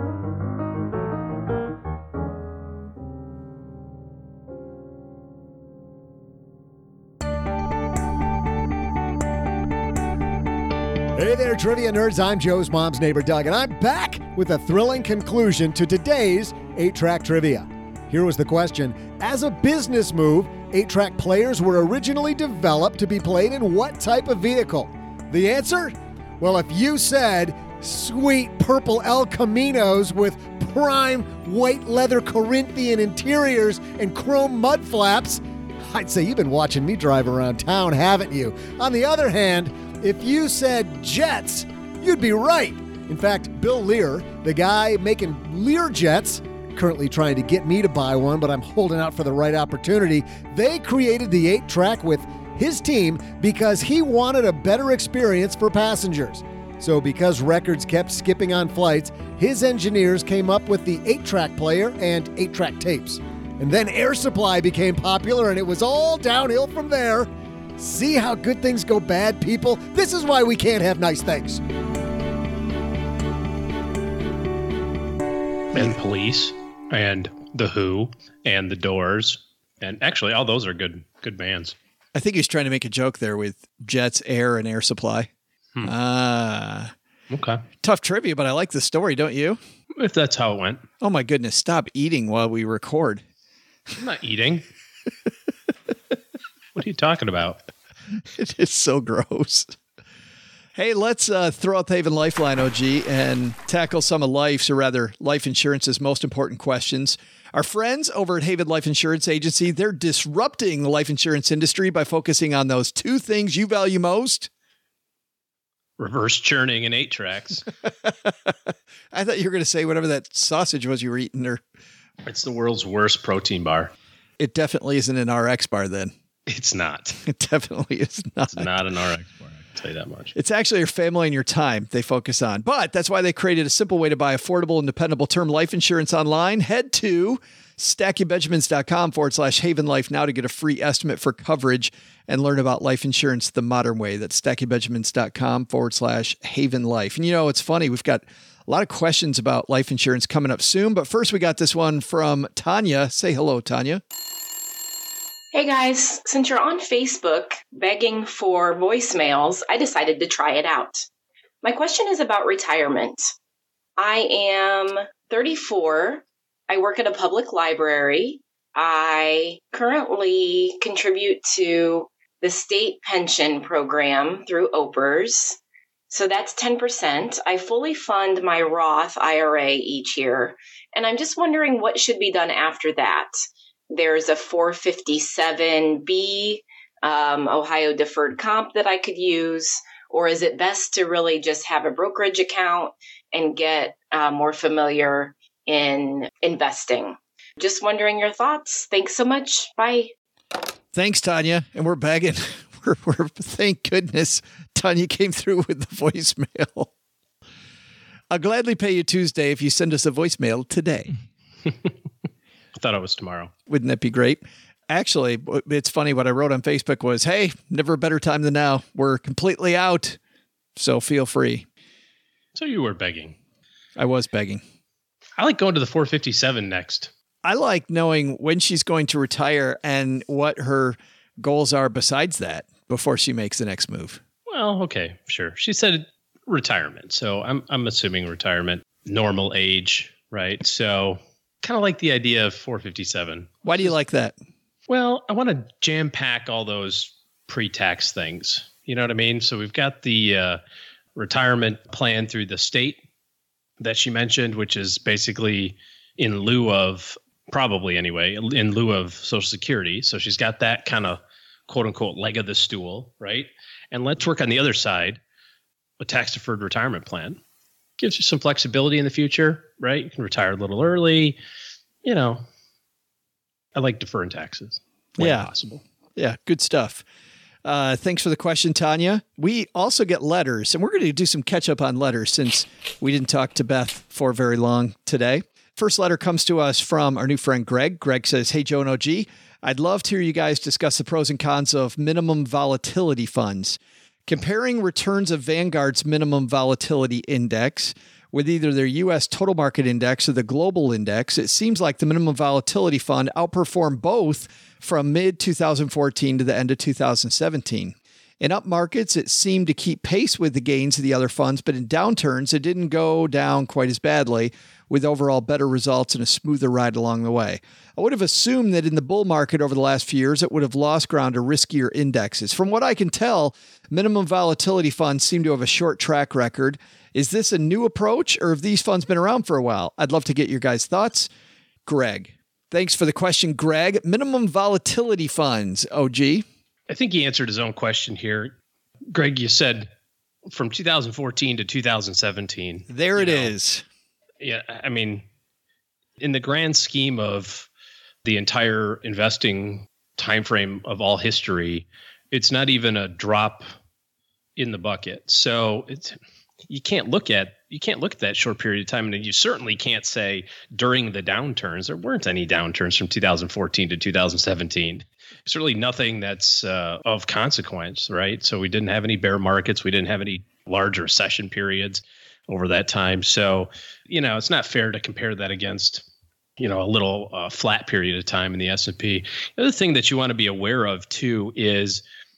Hey there, trivia nerds. I'm Joe's mom's neighbor, Doug, and I'm back with a thrilling conclusion to today's eight-track trivia. Here was the question. As a business move, eight-track players were originally developed to be played in what type of vehicle? The answer? Well, if you said sweet purple El Caminos with prime white leather Corinthian interiors and chrome mud flaps, I'd say you've been watching me drive around town, haven't you? On the other hand, if you said jets, you'd be right. In fact, Bill Lear, the guy making Lear jets, currently trying to get me to buy one, but I'm holding out for the right opportunity. They created the eight-track with his team because he wanted a better experience for passengers. So because records kept skipping on flights, his engineers came up with the eight-track player and eight-track tapes. And then Air Supply became popular, and it was all downhill from there. See how good things go bad, people? This is why we can't have nice things. And Police, and The Who, and The Doors, and actually all those are good good bands. I think he's trying to make a joke there with Jets, Air, and Air Supply. Hmm. Ah. Okay. Tough trivia, but I like the story, don't you? If that's how it went. Oh my goodness, stop eating while we record. I'm not eating. What are you talking about? It is so gross. Hey, let's uh, throw out the Haven Lifeline, O G, and tackle some of life's, or rather life insurance's most important questions. Our friends over at Haven Life Insurance Agency, they're disrupting the life insurance industry by focusing on those two things you value most. Reverse churning and eight tracks. I thought you were going to say whatever that sausage was you were eating there. It's the world's worst protein bar. It definitely isn't an R X bar then. It's not. It definitely is not. It's not an R X bar, I can tell you that much. It's actually your family and your time they focus on. But that's why they created a simple way to buy affordable and dependable term life insurance online. Head to stacky benjamins dot com forward slash Haven Life now to get a free estimate for coverage and learn about life insurance the modern way. That's stacky benjamins dot com forward slash Haven Life. And you know, it's funny. We've got a lot of questions about life insurance coming up soon. But first, we got this one from Tanya. Say hello, Tanya. Hey guys, since you're on Facebook begging for voicemails, I decided to try it out. My question is about retirement. I am thirty-four. I work at a public library. I currently contribute to the state pension program through O P R S. So that's ten percent. I fully fund my Roth I R A each year. And I'm just wondering what should be done after that. There's a four fifty-seven B um, Ohio deferred comp that I could use, or is it best to really just have a brokerage account and get uh, more familiar in investing? Just wondering your thoughts. Thanks so much. Bye. Thanks, Tanya. And we're begging. We're, we're thank goodness Tanya came through with the voicemail. I'll gladly pay you Tuesday if you send us a voicemail today. I thought it was tomorrow. Wouldn't that be great? Actually, it's funny. What I wrote on Facebook was, hey, never a better time than now. We're completely out. So feel free. So you were begging. I was begging. I like going to the four fifty-seven next. I like knowing when she's going to retire and what her goals are besides that before she makes the next move. Well, okay, sure. She said retirement. So I'm I'm assuming retirement, normal age, right? So kind of like the idea of four fifty-seven. Why do you like that? Well, I want to jam pack all those pre-tax things. You know what I mean? So we've got the uh, retirement plan through the state that she mentioned, which is basically in lieu of, probably anyway, in lieu of Social Security. So she's got that kind of quote unquote leg of the stool, right? And let's work on the other side, a tax deferred retirement plan. Gives you some flexibility in the future, right? You can retire a little early. You know, I like deferring taxes when yeah. possible. Yeah, good stuff. Uh, thanks for the question, Tanya. We also get letters, and we're going to do some catch up on letters since we didn't talk to Beth for very long today. First letter comes to us from our new friend, Greg. Greg says, hey, Joe and O G, I'd love to hear you guys discuss the pros and cons of minimum volatility funds. Comparing returns of Vanguard's minimum volatility index with either their U S total market index or the global index, it seems like the minimum volatility fund outperformed both from mid twenty fourteen to the end of two thousand seventeen. In up markets, it seemed to keep pace with the gains of the other funds, but in downturns, it didn't go down quite as badly, with overall better results and a smoother ride along the way. I would have assumed that in the bull market over the last few years, it would have lost ground to riskier indexes. From what I can tell, minimum volatility funds seem to have a short track record. Is this a new approach, or have these funds been around for a while? I'd love to get your guys' thoughts. Greg. Thanks for the question, Greg. Minimum volatility funds, O G. I think he answered his own question here. Greg, you said from two thousand fourteen to two thousand seventeen. There it know, is. Yeah, I mean, in the grand scheme of the entire investing timeframe of all history, it's not even a drop in the bucket. So it's you can't look at you can't look at that short period of time, and you certainly can't say during the downturns. There weren't any downturns from two thousand fourteen to two thousand seventeen. Certainly nothing that's uh, of consequence, right? So we didn't have any bear markets. We didn't have any large recession periods over that time. So, you know, it's not fair to compare that against, you know, a little uh, flat period of time in the S and P. The other thing that you want to be aware of, too, is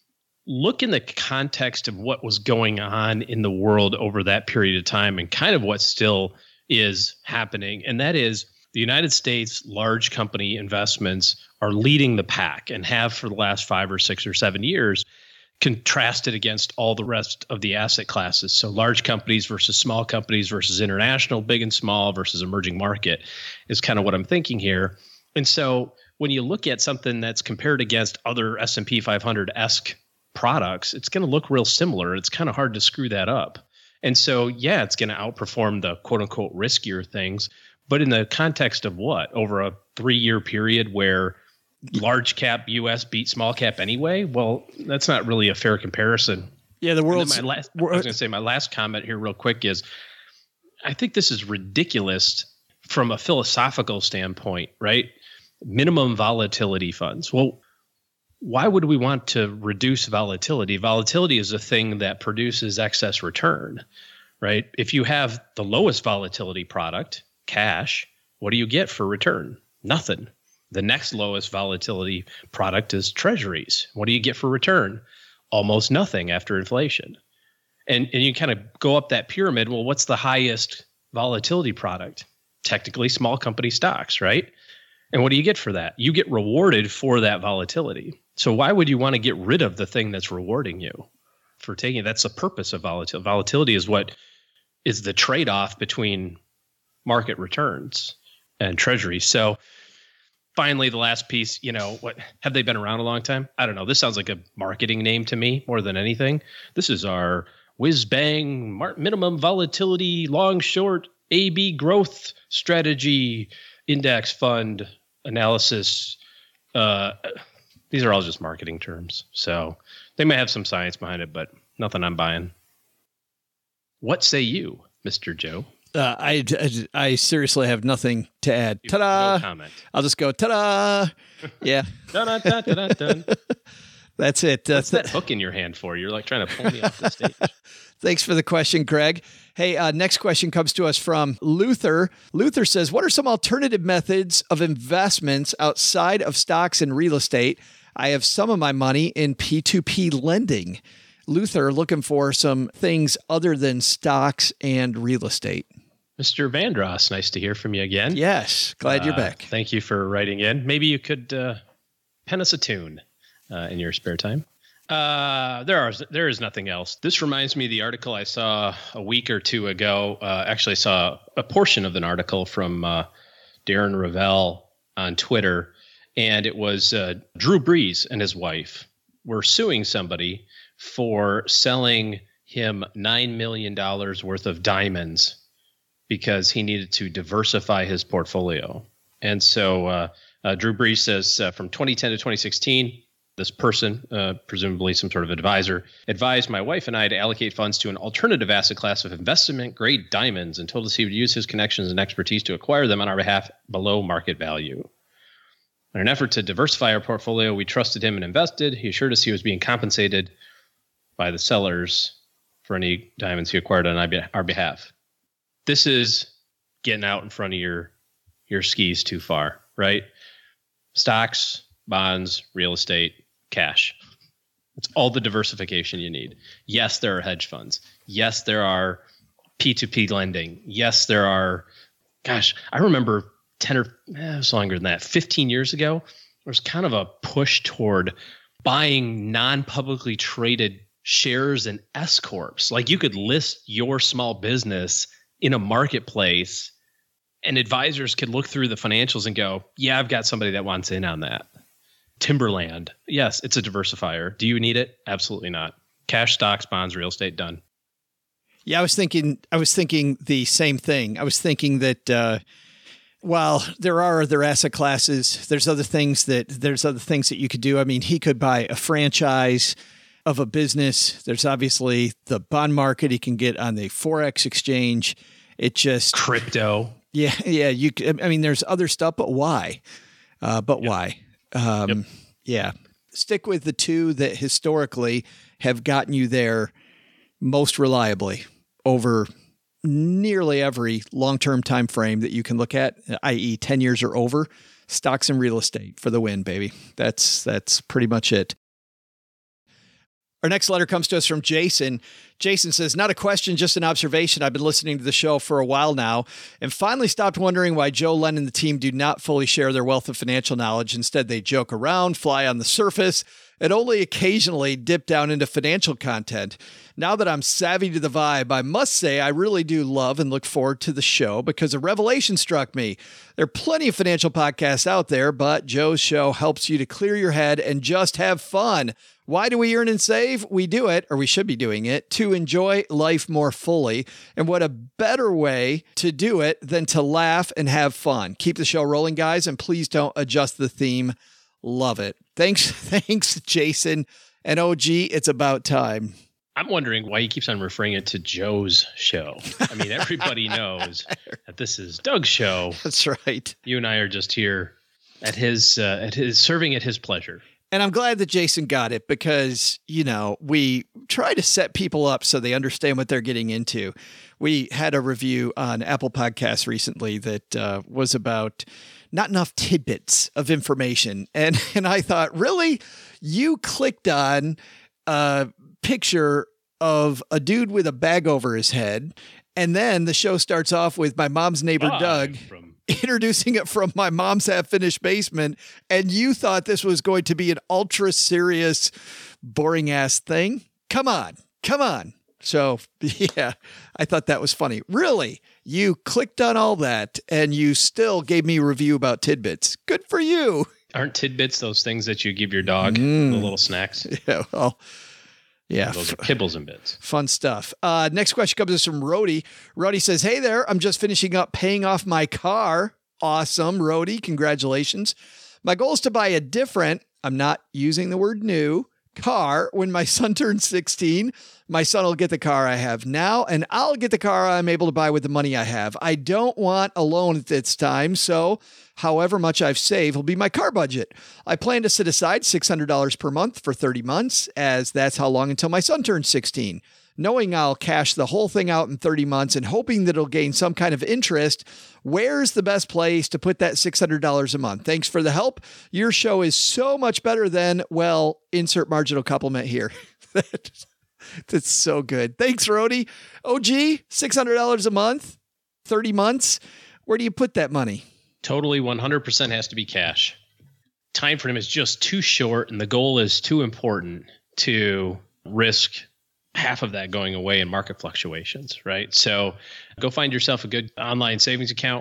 look in the context of what was going on in the world over that period of time and kind of what still is happening. And that is the United States large company investments are leading the pack and have for the last five or six or seven years, contrasted against all the rest of the asset classes. So large companies versus small companies versus international, big and small versus emerging market is kind of what I'm thinking here. And so when you look at something that's compared against other S and P five hundred-esque products, it's going to look real similar. It's kind of hard to screw that up. And so, yeah, it's going to outperform the quote unquote riskier things. But in the context of what? Over a three-year period where large cap U S beat small cap anyway? Well, that's not really a fair comparison. Yeah, the world's... My last, I was going to say my last comment here real quick is I think this is ridiculous from a philosophical standpoint, right? Minimum volatility funds. Well, why would we want to reduce volatility? Volatility is a thing that produces excess return, right? If you have the lowest volatility product, cash, what do you get for return? Nothing. The next lowest volatility product is treasuries. What do you get for return? Almost nothing after inflation. And and you kind of go up that pyramid. Well, what's the highest volatility product? Technically small company stocks, right? And what do you get for that? You get rewarded for that volatility. So why would you want to get rid of the thing that's rewarding you for taking it? That's the purpose of volatility. Volatility is what is the trade-off between market returns and treasuries. So finally, the last piece, you know, what have they been around a long time? I don't know. This sounds like a marketing name to me more than anything. This is our whiz bang mar- minimum volatility long short A B growth strategy index fund analysis. Uh, these are all just marketing terms. So they may have some science behind it, but nothing I'm buying. What say you, Mister Joe? Uh, I, I, I seriously have nothing to add. You Ta-da! no comment. I'll just go, ta-da! Yeah. dun, dun, dun, dun, dun. That's it. What's Uh, that hook in your hand for? You're like trying to pull me off the stage. Thanks for the question, Greg. Hey, uh, next question comes to us from Luther. Luther says, what are some alternative methods of investments outside of stocks and real estate? I have some of my money in P two P lending. Luther, looking for some things other than stocks and real estate. Mister Vandross, nice to hear from you again. Yes, glad you're Uh, back. Thank you for writing in. Maybe you could uh, pen us a tune uh, in your spare time. Uh, there are there is nothing else. This reminds me of the article I saw a week or two ago. Uh, actually, I saw a portion of an article from uh, Darren Ravel on Twitter, and it was uh, Drew Brees and his wife were suing somebody for selling him nine million dollars worth of diamonds because he needed to diversify his portfolio. And so uh, uh, Drew Brees says uh, from twenty ten to twenty sixteen, this person, uh, presumably some sort of advisor, advised my wife and I to allocate funds to an alternative asset class of investment-grade diamonds and told us he would use his connections and expertise to acquire them on our behalf below market value. In an effort to diversify our portfolio, we trusted him and invested. He assured us he was being compensated by the sellers for any diamonds he acquired on our behalf. This is getting out in front of your, your skis too far, right? Stocks, bonds, real estate, cash. It's all the diversification you need. Yes, there are hedge funds. Yes, there are P two P lending. Yes, there are, gosh, I remember ten or eh, it was longer than that, fifteen years ago, there was kind of a push toward buying non-publicly traded shares in S corps. Like you could list your small business in a marketplace and advisors could look through the financials and go, yeah, I've got somebody that wants in on that. Timberland. Yes, it's a diversifier. Do you need it? Absolutely not. Cash, stocks, bonds, real estate, done. Yeah, I was thinking, I was thinking the same thing. I was thinking that, uh, while there are other asset classes, there's other things that there's other things that you could do. I mean, he could buy a franchise of a business. There's obviously the bond market. He can get on the Forex exchange. It just crypto. Yeah. Yeah. You, I mean, there's other stuff, but why? Uh, but yep. why? Um, yep. Yeah. Stick with the two that historically have gotten you there most reliably over nearly every long-term time frame that you can look at, that is ten years or over. Stocks and real estate for the win, baby. That's that's pretty much it. Our next letter comes to us from Jason. Jason says, not a question, just an observation. I've been listening to the show for a while now and finally stopped wondering why Joe, Len, and the team do not fully share their wealth of financial knowledge. Instead, they joke around, fly on the surface, and only occasionally dip down into financial content. Now that I'm savvy to the vibe, I must say I really do love and look forward to the show because a revelation struck me. There are plenty of financial podcasts out there, but Joe's show helps you to clear your head and just have fun. Why do we earn and save? We do it, or we should be doing it, to enjoy life more fully. And what a better way to do it than to laugh and have fun. Keep the show rolling, guys, and please don't adjust the theme. Love it. Thanks, thanks, Jason. And O G, it's about time. I'm wondering why he keeps on referring it to Joe's show. I mean, everybody knows that this is Doug's show. That's right. You and I are just here at his, uh, at his serving at his pleasure. And I'm glad that Jason got it because, you know, we try to set people up so they understand what they're getting into. We had a review on Apple Podcasts recently that uh, was about not enough tidbits of information. And, and I thought, really? You clicked on a picture of a dude with a bag over his head. And then the show starts off with my mom's neighbor, Hi, Doug, from- introducing it from my mom's half-finished basement. And you thought this was going to be an ultra serious, boring ass thing. Come on, come on. So yeah, I thought that was funny. Really? You clicked on all that and you still gave me a review about tidbits. Good for you. Aren't tidbits those things that you give your dog, mm. the little snacks? Yeah, well, yeah. Those are kibbles and bits. Fun stuff. Uh, next question comes from Rody. Rody says, hey there, I'm just finishing up paying off my car. Awesome, Rody. Congratulations. My goal is to buy a different, I'm not using the word new, car when my son turns sixteen. My son will get the car I have now, and I'll get the car I'm able to buy with the money I have. I don't want a loan at this time, so however much I've saved will be my car budget. I plan to set aside six hundred dollars per month for thirty months, as that's how long until my son turns sixteen. Knowing I'll cash the whole thing out in thirty months and hoping that it'll gain some kind of interest, where's the best place to put that six hundred dollars a month? Thanks for the help. Your show is so much better than, well, insert marginal compliment here. That's so good. Thanks, Rody. O G, six hundred dollars a month, thirty months. Where do you put that money? Totally one hundred percent has to be cash. Time frame is just too short and the goal is too important to risk half of that going away in market fluctuations, right? So go find yourself a good online savings account.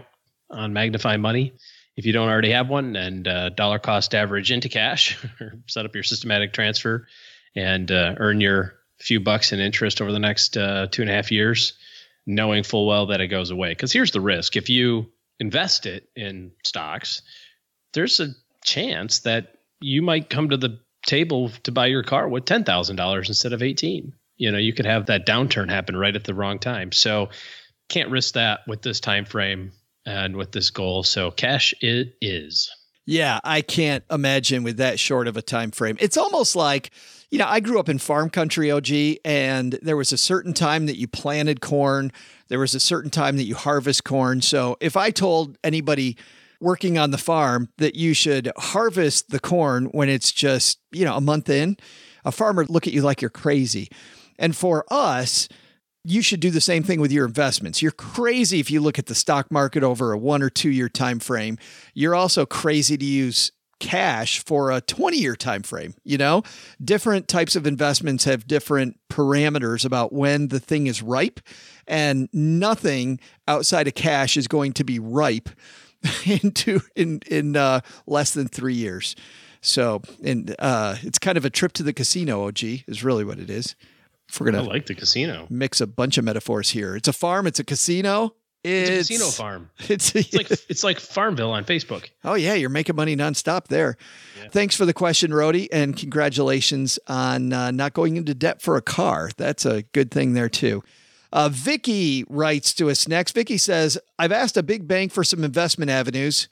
on Magnify Money if you don't already have one, and uh, dollar cost average into cash, or set up your systematic transfer and uh, earn your few bucks in interest over the next uh, two and a half years, knowing full well that it goes away. Because here's the risk. If you invest it in stocks, there's a chance that you might come to the table to buy your car with ten thousand dollars instead of eighteen. You know, you could have that downturn happen right at the wrong time. So can't risk that with this time frame and with this goal. So cash it is. Yeah, I can't imagine with that short of a time frame. It's almost like, you know, I grew up in farm country, O G, and there was a certain time that you planted corn. There was a certain time that you harvest corn. So if I told anybody working on the farm that you should harvest the corn when it's just, you know, a month in, a farmer would look at you like you're crazy. And for us, you should do the same thing with your investments. You're crazy if you look at the stock market over a one or two year time frame. You're also crazy to use cash for a twenty year time frame. You know, different types of investments have different parameters about when the thing is ripe, and nothing outside of cash is going to be ripe into in in uh, less than three years. So, and uh, it's kind of a trip to the casino. O G is really what it is. If we're gonna I like the casino. Mix a bunch of metaphors here. It's a farm. It's a casino. It's, it's a casino farm. It's, it's like it's like Farmville on Facebook. Oh yeah, you're making money nonstop there. Yeah. Thanks for the question, Rody, and congratulations on uh, not going into debt for a car. That's a good thing there too. Uh, Vicky writes to us next. Vicky says, "I've asked a big bank for some investment avenues."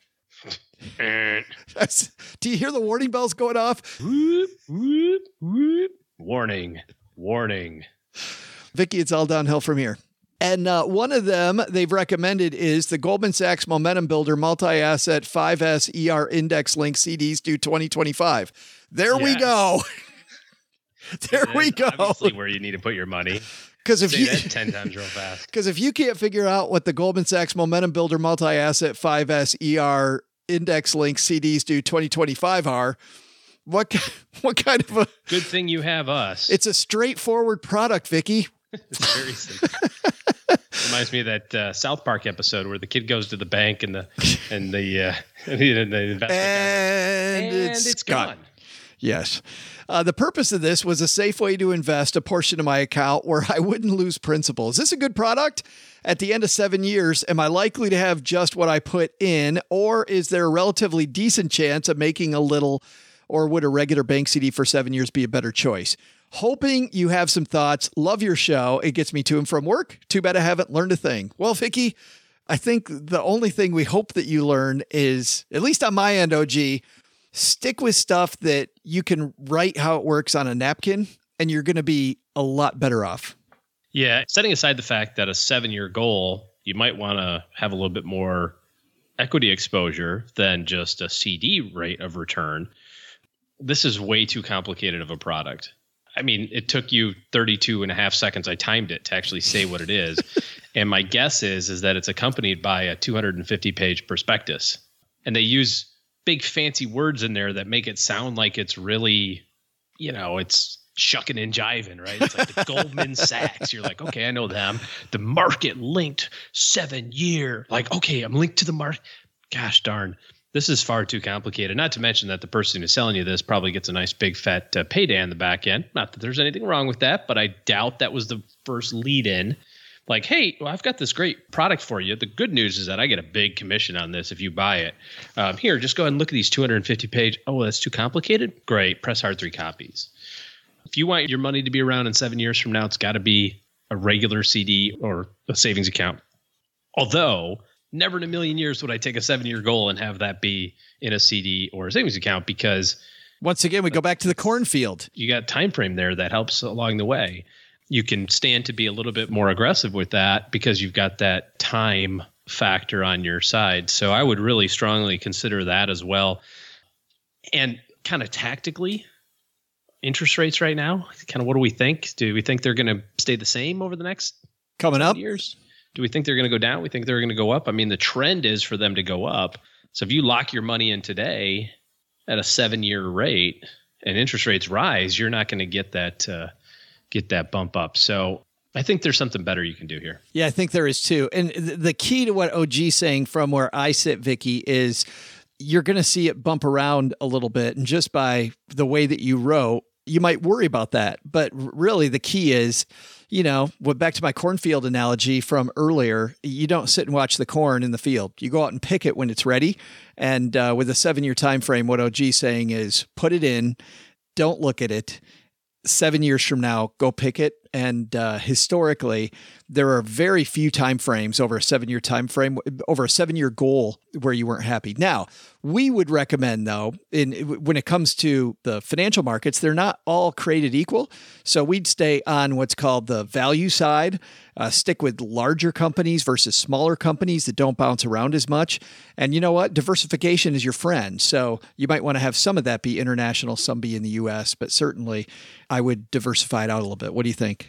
Do you hear the warning bells going off? Whoop, whoop, whoop. Warning. Warning. Vicky, it's all downhill from here. And uh, one of them they've recommended is the Goldman Sachs Momentum Builder Multi-Asset five S E R Index Link C Ds due twenty twenty-five. There yes. we go. there we go. Obviously where you need to put your money. Because if Say you that ten times real fast. Because if you can't figure out what the Goldman Sachs Momentum Builder Multi-Asset five S E R Index Link C Ds due twenty twenty-five are, what what kind of a good thing you have us? It's a straightforward product, Vicky. It's very simple. Reminds me of that uh, South Park episode where the kid goes to the bank and the and the uh, and the, the investment and, and it's, it's gone. gone. Yes. Uh, the purpose of this was a safe way to invest a portion of my account where I wouldn't lose principal. Is this a good product? At the end of seven years, am I likely to have just what I put in, or is there a relatively decent chance of making a little, or would a regular bank C D for seven years be a better choice? Hoping you have some thoughts. Love your show. It gets me to and from work. Too bad I haven't learned a thing. Well, Vicky, I think the only thing we hope that you learn is, at least on my end, O G, stick with stuff that you can write how it works on a napkin, and you're going to be a lot better off. Yeah. Setting aside the fact that a seven-year goal, you might want to have a little bit more equity exposure than just a C D rate of return. This is way too complicated of a product. I mean, it took you thirty-two and a half seconds. I timed it to actually say what it is. And my guess is, is that it's accompanied by a two hundred fifty page prospectus. And they use big fancy words in there that make it sound like it's really, you know, it's shucking and jiving, right? It's like the Goldman Sachs. You're like, okay, I know them. The market linked seven year. Like, okay, I'm linked to the market. Gosh darn. This is far too complicated. Not to mention that the person who's selling you this probably gets a nice big fat uh, payday on the back end. Not that there's anything wrong with that, but I doubt that was the first lead in. Like, hey, well, I've got this great product for you. The good news is that I get a big commission on this if you buy it. Um, here, just go ahead and look at these two hundred fifty page. Oh, that's too complicated? Great. Press hard three copies. If you want your money to be around in seven years from now, it's got to be a regular C D or a savings account. Although, never in a million years would I take a seven-year goal and have that be in a C D or a savings account, because once again, we go back to the cornfield. You got time frame there that helps along the way. You can stand to be a little bit more aggressive with that because you've got that time factor on your side. So I would really strongly consider that as well. And kind of tactically, interest rates right now, kind of what do we think? Do we think they're going to stay the same over the next coming up years? Do we think they're going to go down? We think they're going to go up. I mean, the trend is for them to go up. So if you lock your money in today at a seven-year rate and interest rates rise, you're not going to get that uh, get that bump up. So I think there's something better you can do here. Yeah, I think there is too. And the key to what O G's saying from where I sit, Vicky, is you're going to see it bump around a little bit. And just by the way that you wrote, you might worry about that. But really the key is, you know, back to my cornfield analogy from earlier, you don't sit and watch the corn in the field. You go out and pick it when it's ready. And uh, with a seven-year time frame, what O G's saying is put it in, don't look at it. Seven years from now, go pick it. And uh, historically, there are very few time frames over a seven-year time frame, over a seven-year goal where you weren't happy. Now, we would recommend, though, in when it comes to the financial markets, they're not all created equal. So we'd stay on what's called the value side, uh, stick with larger companies versus smaller companies that don't bounce around as much. And you know what? Diversification is your friend. So you might want to have some of that be international, some be in the U S, but certainly I would diversify it out a little bit. What do you think?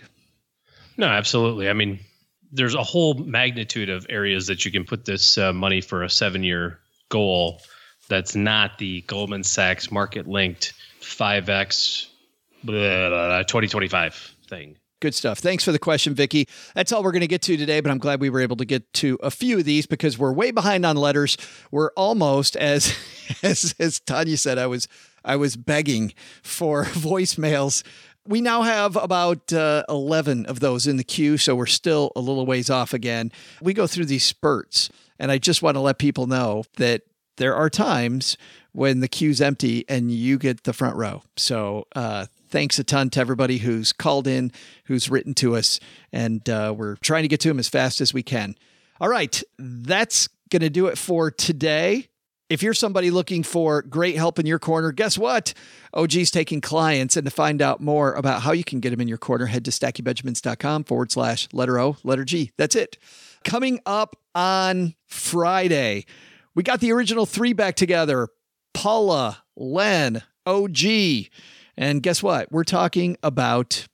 No, absolutely. I mean, there's a whole magnitude of areas that you can put this uh, money for a seven-year goal that's not the Goldman Sachs market-linked five X blah, blah, blah, twenty twenty-five thing. Good stuff. Thanks for the question, Vicky. That's all we're going to get to today, but I'm glad we were able to get to a few of these because we're way behind on letters. We're almost, as as, as Tanya said, I was I was begging for voicemails. We now have about uh, eleven of those in the queue, so we're still a little ways off again. We go through these spurts, and I just want to let people know that there are times when the queue's empty and you get the front row. So uh, thanks a ton to everybody who's called in, who's written to us, and uh, we're trying to get to them as fast as we can. All right, that's going to do it for today. If you're somebody looking for great help in your corner, guess what? O G's taking clients. And to find out more about how you can get them in your corner, head to stackingbenjamins.com forward slash letter O, letter G. That's it. Coming up on Friday, we got the original three back together. Paula, Len, O G. And guess what? We're talking about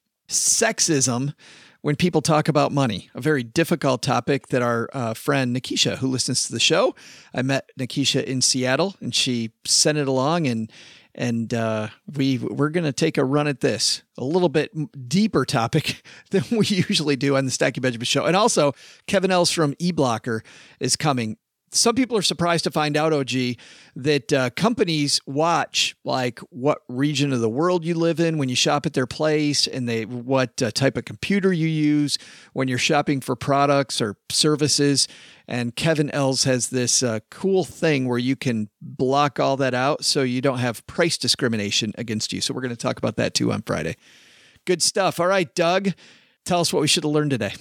sexism when people talk about money, a very difficult topic that our uh, friend Nikisha, who listens to the show, I met Nikisha in Seattle, and she sent it along, and and uh, we we're going to take a run at this, a little bit deeper topic than we usually do on the Stacking Benjamin show. And also, Kevin Ells from eBlocker is coming. Some people are surprised to find out, O G, that uh, companies watch like what region of the world you live in when you shop at their place, and they what uh, type of computer you use when you're shopping for products or services. And Kevin Ells has this uh, cool thing where you can block all that out so you don't have price discrimination against you. So we're going to talk about that too on Friday. Good stuff. All right, Doug, tell us what we should have learned today.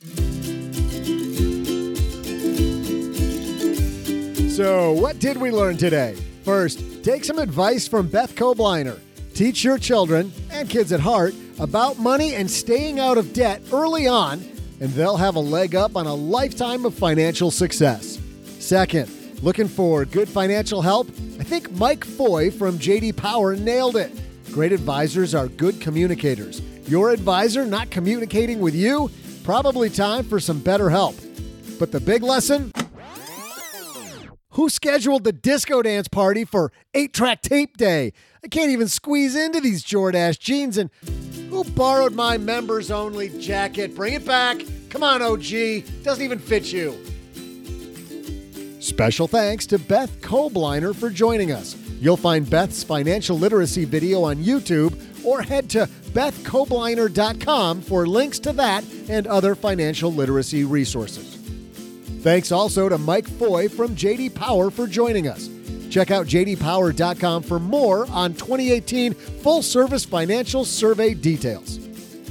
So, what did we learn today? First, take some advice from Beth Kobliner. Teach your children, and kids at heart, about money and staying out of debt early on, and they'll have a leg up on a lifetime of financial success. Second, looking for good financial help? I think Mike Foy from J D Power nailed it. Great advisors are good communicators. Your advisor not communicating with you? Probably time for some better help. But the big lesson? Who scheduled the disco dance party for eight-track tape day? I can't even squeeze into these Jordache jeans. And who borrowed my members-only jacket? Bring it back. Come on, O G. Doesn't even fit you. Special thanks to Beth Kobliner for joining us. You'll find Beth's financial literacy video on YouTube, or head to beth kobliner dot com for links to that and other financial literacy resources. Thanks also to Mike Foy from J D Power for joining us. Check out j d power dot com for more on twenty eighteen full-service financial survey details.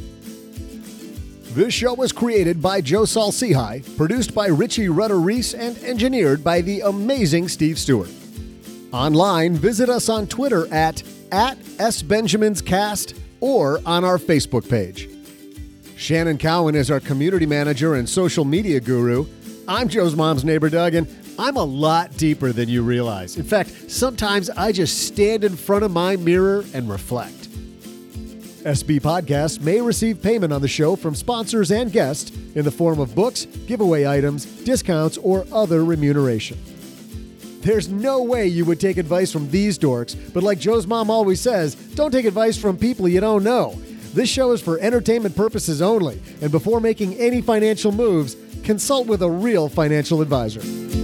This show was created by Joe Saul-Sehy, produced by Richie Rutter-Reese, and engineered by the amazing Steve Stewart. Online, visit us on Twitter at, at SBenjaminsCast or on our Facebook page. Shannon Cowan is our community manager and social media guru. I'm Joe's mom's neighbor, Doug, and I'm a lot deeper than you realize. In fact, sometimes I just stand in front of my mirror and reflect. S B Podcasts may receive payment on the show from sponsors and guests in the form of books, giveaway items, discounts, or other remuneration. There's no way you would take advice from these dorks, but like Joe's mom always says, don't take advice from people you don't know. This show is for entertainment purposes only, and before making any financial moves, consult with a real financial advisor.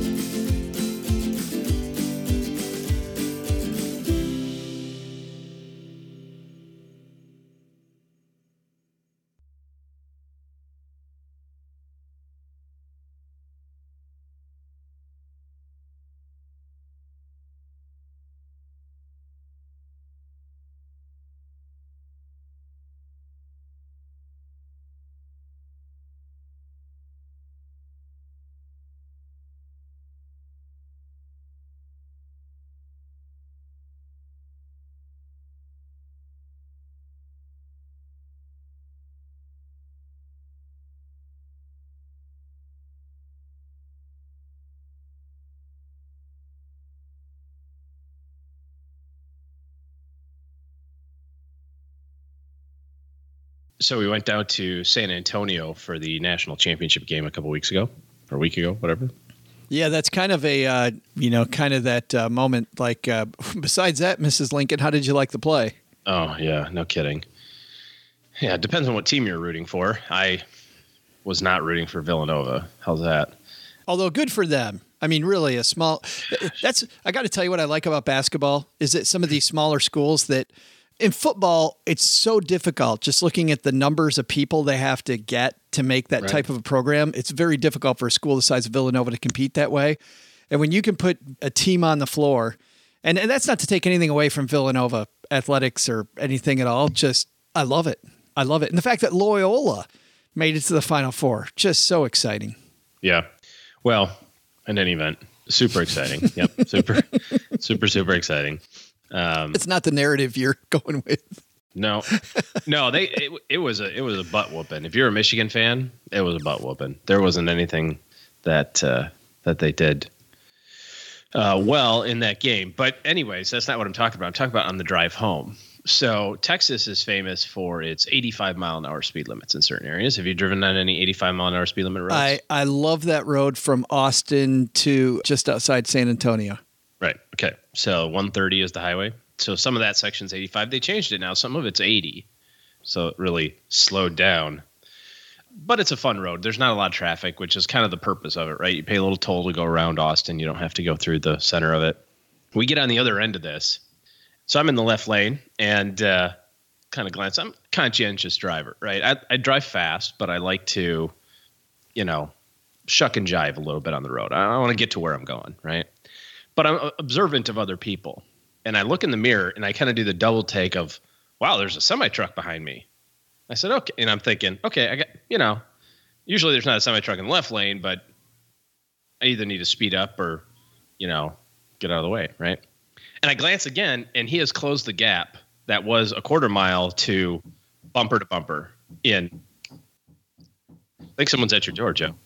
So we went down to San Antonio for the national championship game a couple weeks ago, or a week ago, whatever. Yeah, that's kind of a, uh, you know, kind of that uh, moment. Like, uh, besides that, Missus Lincoln, how did you like the play? Oh, yeah, no kidding. Yeah, it depends on what team you're rooting for. I was not rooting for Villanova. How's that? Although good for them. I mean, really a small, that's, I got to tell you what I like about basketball is that some of these smaller schools that, in football, it's so difficult just looking at the numbers of people they have to get to make that Right. type of a program. It's very difficult for a school the size of Villanova to compete that way. And when you can put a team on the floor, and, and that's not to take anything away from Villanova athletics or anything at all, just I love it. I love it. And the fact that Loyola made it to the Final Four, just so exciting. Yeah. Well, in any event, super exciting. Yep. Super, super, super exciting. Um, It's not the narrative you're going with. No, no, they it, it was a it was a butt whooping. If you're a Michigan fan, it was a butt whooping. There wasn't anything that uh, that they did uh, well in that game. But anyways, that's not what I'm talking about. I'm talking about on the drive home. So Texas is famous for its eighty-five mile an hour speed limits in certain areas. Have you driven on any eighty-five mile an hour speed limit roads? I, I love that road from Austin to just outside San Antonio. Right. Okay. So one thirty is the highway. So some of that section's eighty-five. They changed it now. Some of it's eighty. So it really slowed down. But it's a fun road. There's not a lot of traffic, which is kind of the purpose of it, right? You pay a little toll to go around Austin. You don't have to go through the center of it. We get on the other end of this. So I'm in the left lane and uh, kind of glance. I'm a conscientious driver, right? I, I drive fast, but I like to, you know, shuck and jive a little bit on the road. I, I want to get to where I'm going, right? But I'm observant of other people. And I look in the mirror and I kind of do the double take of, wow, there's a semi truck behind me. I said, okay. And I'm thinking, okay, I got, you know, usually there's not a semi truck in the left lane, but I either need to speed up or, you know, get out of the way. Right. And I glance again and he has closed the gap that was a quarter mile to bumper to bumper in. I think someone's at your door, Joe.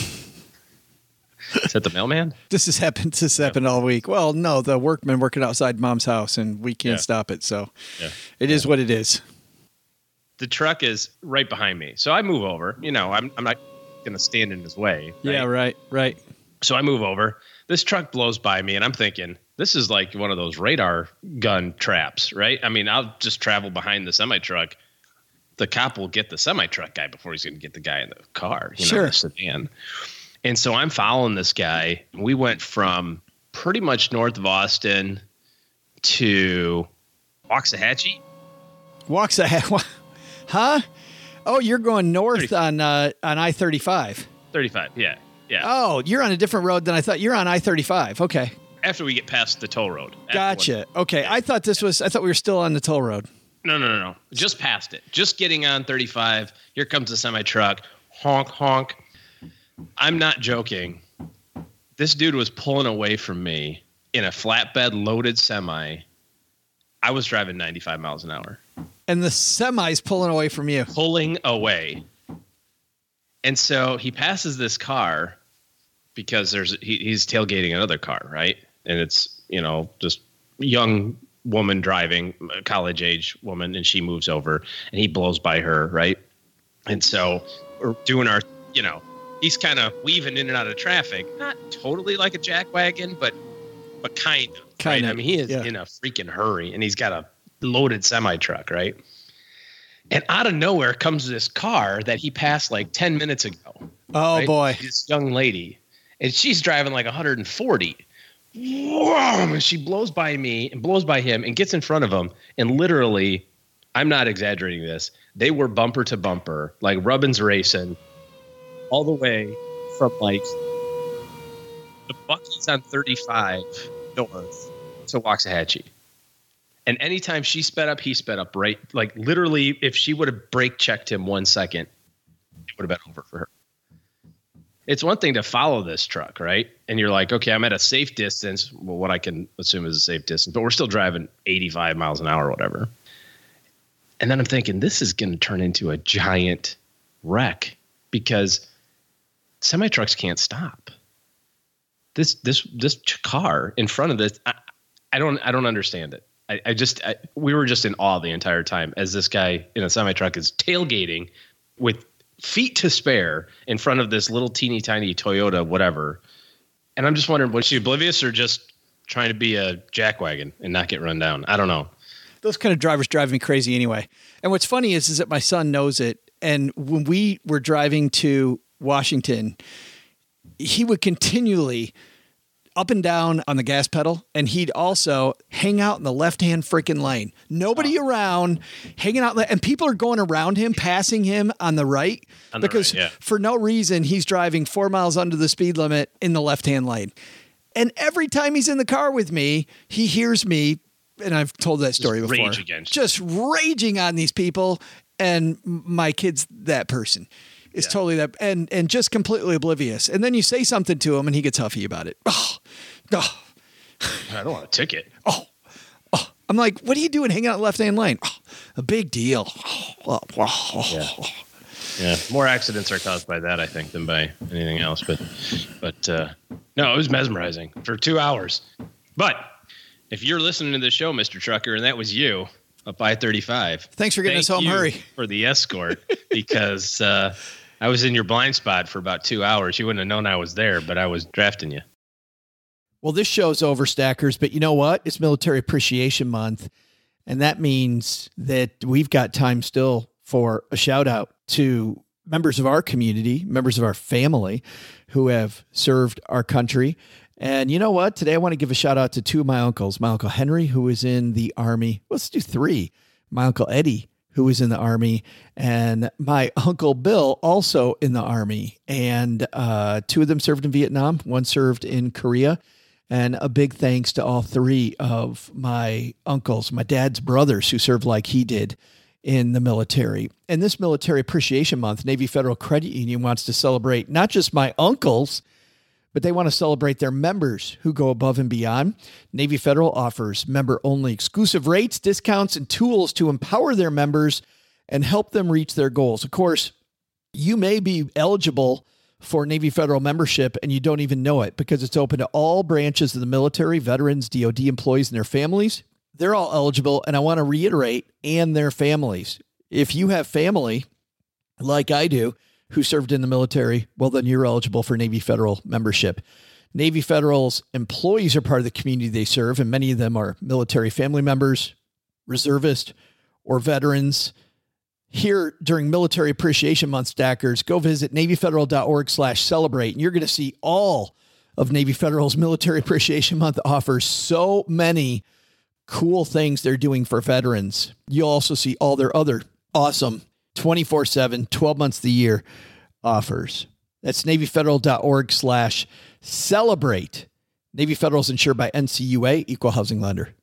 Is that the mailman? This has happened. This has happened all week. Well, no, the workman working outside Mom's house, and we can't Yeah. stop it. So Yeah. it is what it is. The truck is right behind me. So I move over. You know, I'm I'm not going to stand in his way. Yeah, right, right. So I move over. This truck blows by me, and I'm thinking, this is like one of those radar gun traps, right? I mean, I'll just travel behind the semi-truck. The cop will get the semi-truck guy before he's going to get the guy in the car, you Sure. know, the sedan. And so I'm following this guy. We went from pretty much north of Austin to Waxahachie. Waxahachie, huh? Oh, you're going north on uh, on I thirty-five. thirty-five, yeah, yeah. Oh, you're on a different road than I thought. You're on I thirty-five. Okay, After we get past the toll road. After gotcha. one- Okay, I thought this was. I thought we were still on the toll road. No, no, no, no. Just past it. Just getting on thirty-five. Here comes the semi-truck. Honk, honk. I'm not joking. This dude was pulling away from me in a flatbed loaded semi. I was driving ninety-five miles an hour. And the semi's pulling away from you. Pulling away. And so he passes this car because there's he, he's tailgating another car, right? And it's, you know, just young woman driving, a college age woman, and she moves over and he blows by her, right? And so we're doing our, you know, he's kind of weaving in and out of traffic, not totally like a jackwagon, but but kind of. Kind right? of, I mean, he is yeah. in a freaking hurry, and he's got a loaded semi truck, right? And out of nowhere comes this car that he passed like ten minutes ago. Oh, right? boy. This young lady. And she's driving like one hundred forty. Whoa! And she blows by me and blows by him and gets in front of him. And literally, I'm not exaggerating this, they were bumper to bumper, like Rubbins racing, all the way from like the Buc-ee's on thirty-five north to Waxahachie. And anytime she sped up, he sped up, right? Like literally, if she would have brake checked him one second, it would have been over for her. It's one thing to follow this truck, right? And you're like, okay, I'm at a safe distance. Well, what I can assume is a safe distance, but we're still driving eighty-five miles an hour or whatever. And then I'm thinking, this is going to turn into a giant wreck because semi-trucks can't stop. This this this car in front of this, I, I don't I don't understand it. I, I just I, we were just in awe the entire time as this guy in a semi-truck is tailgating with feet to spare in front of this little teeny tiny Toyota whatever. And I'm just wondering, was she oblivious or just trying to be a jackwagon and not get run down? I don't know. Those kind of drivers drive me crazy anyway. And what's funny is, is that my son knows it. And when we were driving to Washington, he would continually up and down on the gas pedal, and he'd also hang out in the left-hand freaking lane. Nobody oh. around, hanging out, and people are going around him, passing him on the right, on the because right, yeah. for no reason, he's driving four miles under the speed limit in the left-hand lane. And every time he's in the car with me, he hears me, and I've told that story just before, rage against just raging on these people, and my kid's that person. Is yeah. totally that, and and just completely oblivious. And then you say something to him, and he gets huffy about it. Oh, oh. I don't want a ticket. Oh, oh, I'm like, what are you doing hanging out in the left-hand lane? Oh, a big deal. Oh, oh. Yeah. yeah, more accidents are caused by that, I think, than by anything else. But, but uh, no, it was mesmerizing for two hours. But if you're listening to the show, Mister Trucker, and that was you up I thirty-five, thanks for getting us home. Hurry for the escort because. Uh, I was in your blind spot for about two hours. You wouldn't have known I was there, but I was drafting you. Well, this show's over, Stackers, but you know what? It's Military Appreciation Month, and that means that we've got time still for a shout out to members of our community, members of our family who have served our country. And you know what? Today I want to give a shout out to two of my uncles, my Uncle Henry, who was in the Army. Let's do three. My Uncle Eddie, who was in the Army, and my Uncle Bill, also in the Army. And uh, two of them served in Vietnam. One served in Korea. And a big thanks to all three of my uncles, my dad's brothers, who served like he did in the military. And this Military Appreciation Month, Navy Federal Credit Union wants to celebrate not just my uncles, but they want to celebrate their members who go above and beyond. Navy Federal offers member-only exclusive rates, discounts, and tools to empower their members and help them reach their goals. Of course, you may be eligible for Navy Federal membership and you don't even know it because it's open to all branches of the military, veterans, D O D employees, and their families. They're all eligible, and I want to reiterate, and their families. If you have family, like I do, who served in the military, well, then you're eligible for Navy Federal membership. Navy Federal's employees are part of the community they serve, and many of them are military family members, reservists, or veterans. Here during Military Appreciation Month, Stackers, go visit NavyFederal.org slash celebrate, and you're going to see all of Navy Federal's Military Appreciation Month offers so many cool things they're doing for veterans. You'll also see all their other awesome twenty-four seven, twelve months of the year offers. That's NavyFederal.org slash celebrate. Navy Federal is insured by N C U A, Equal Housing Lender.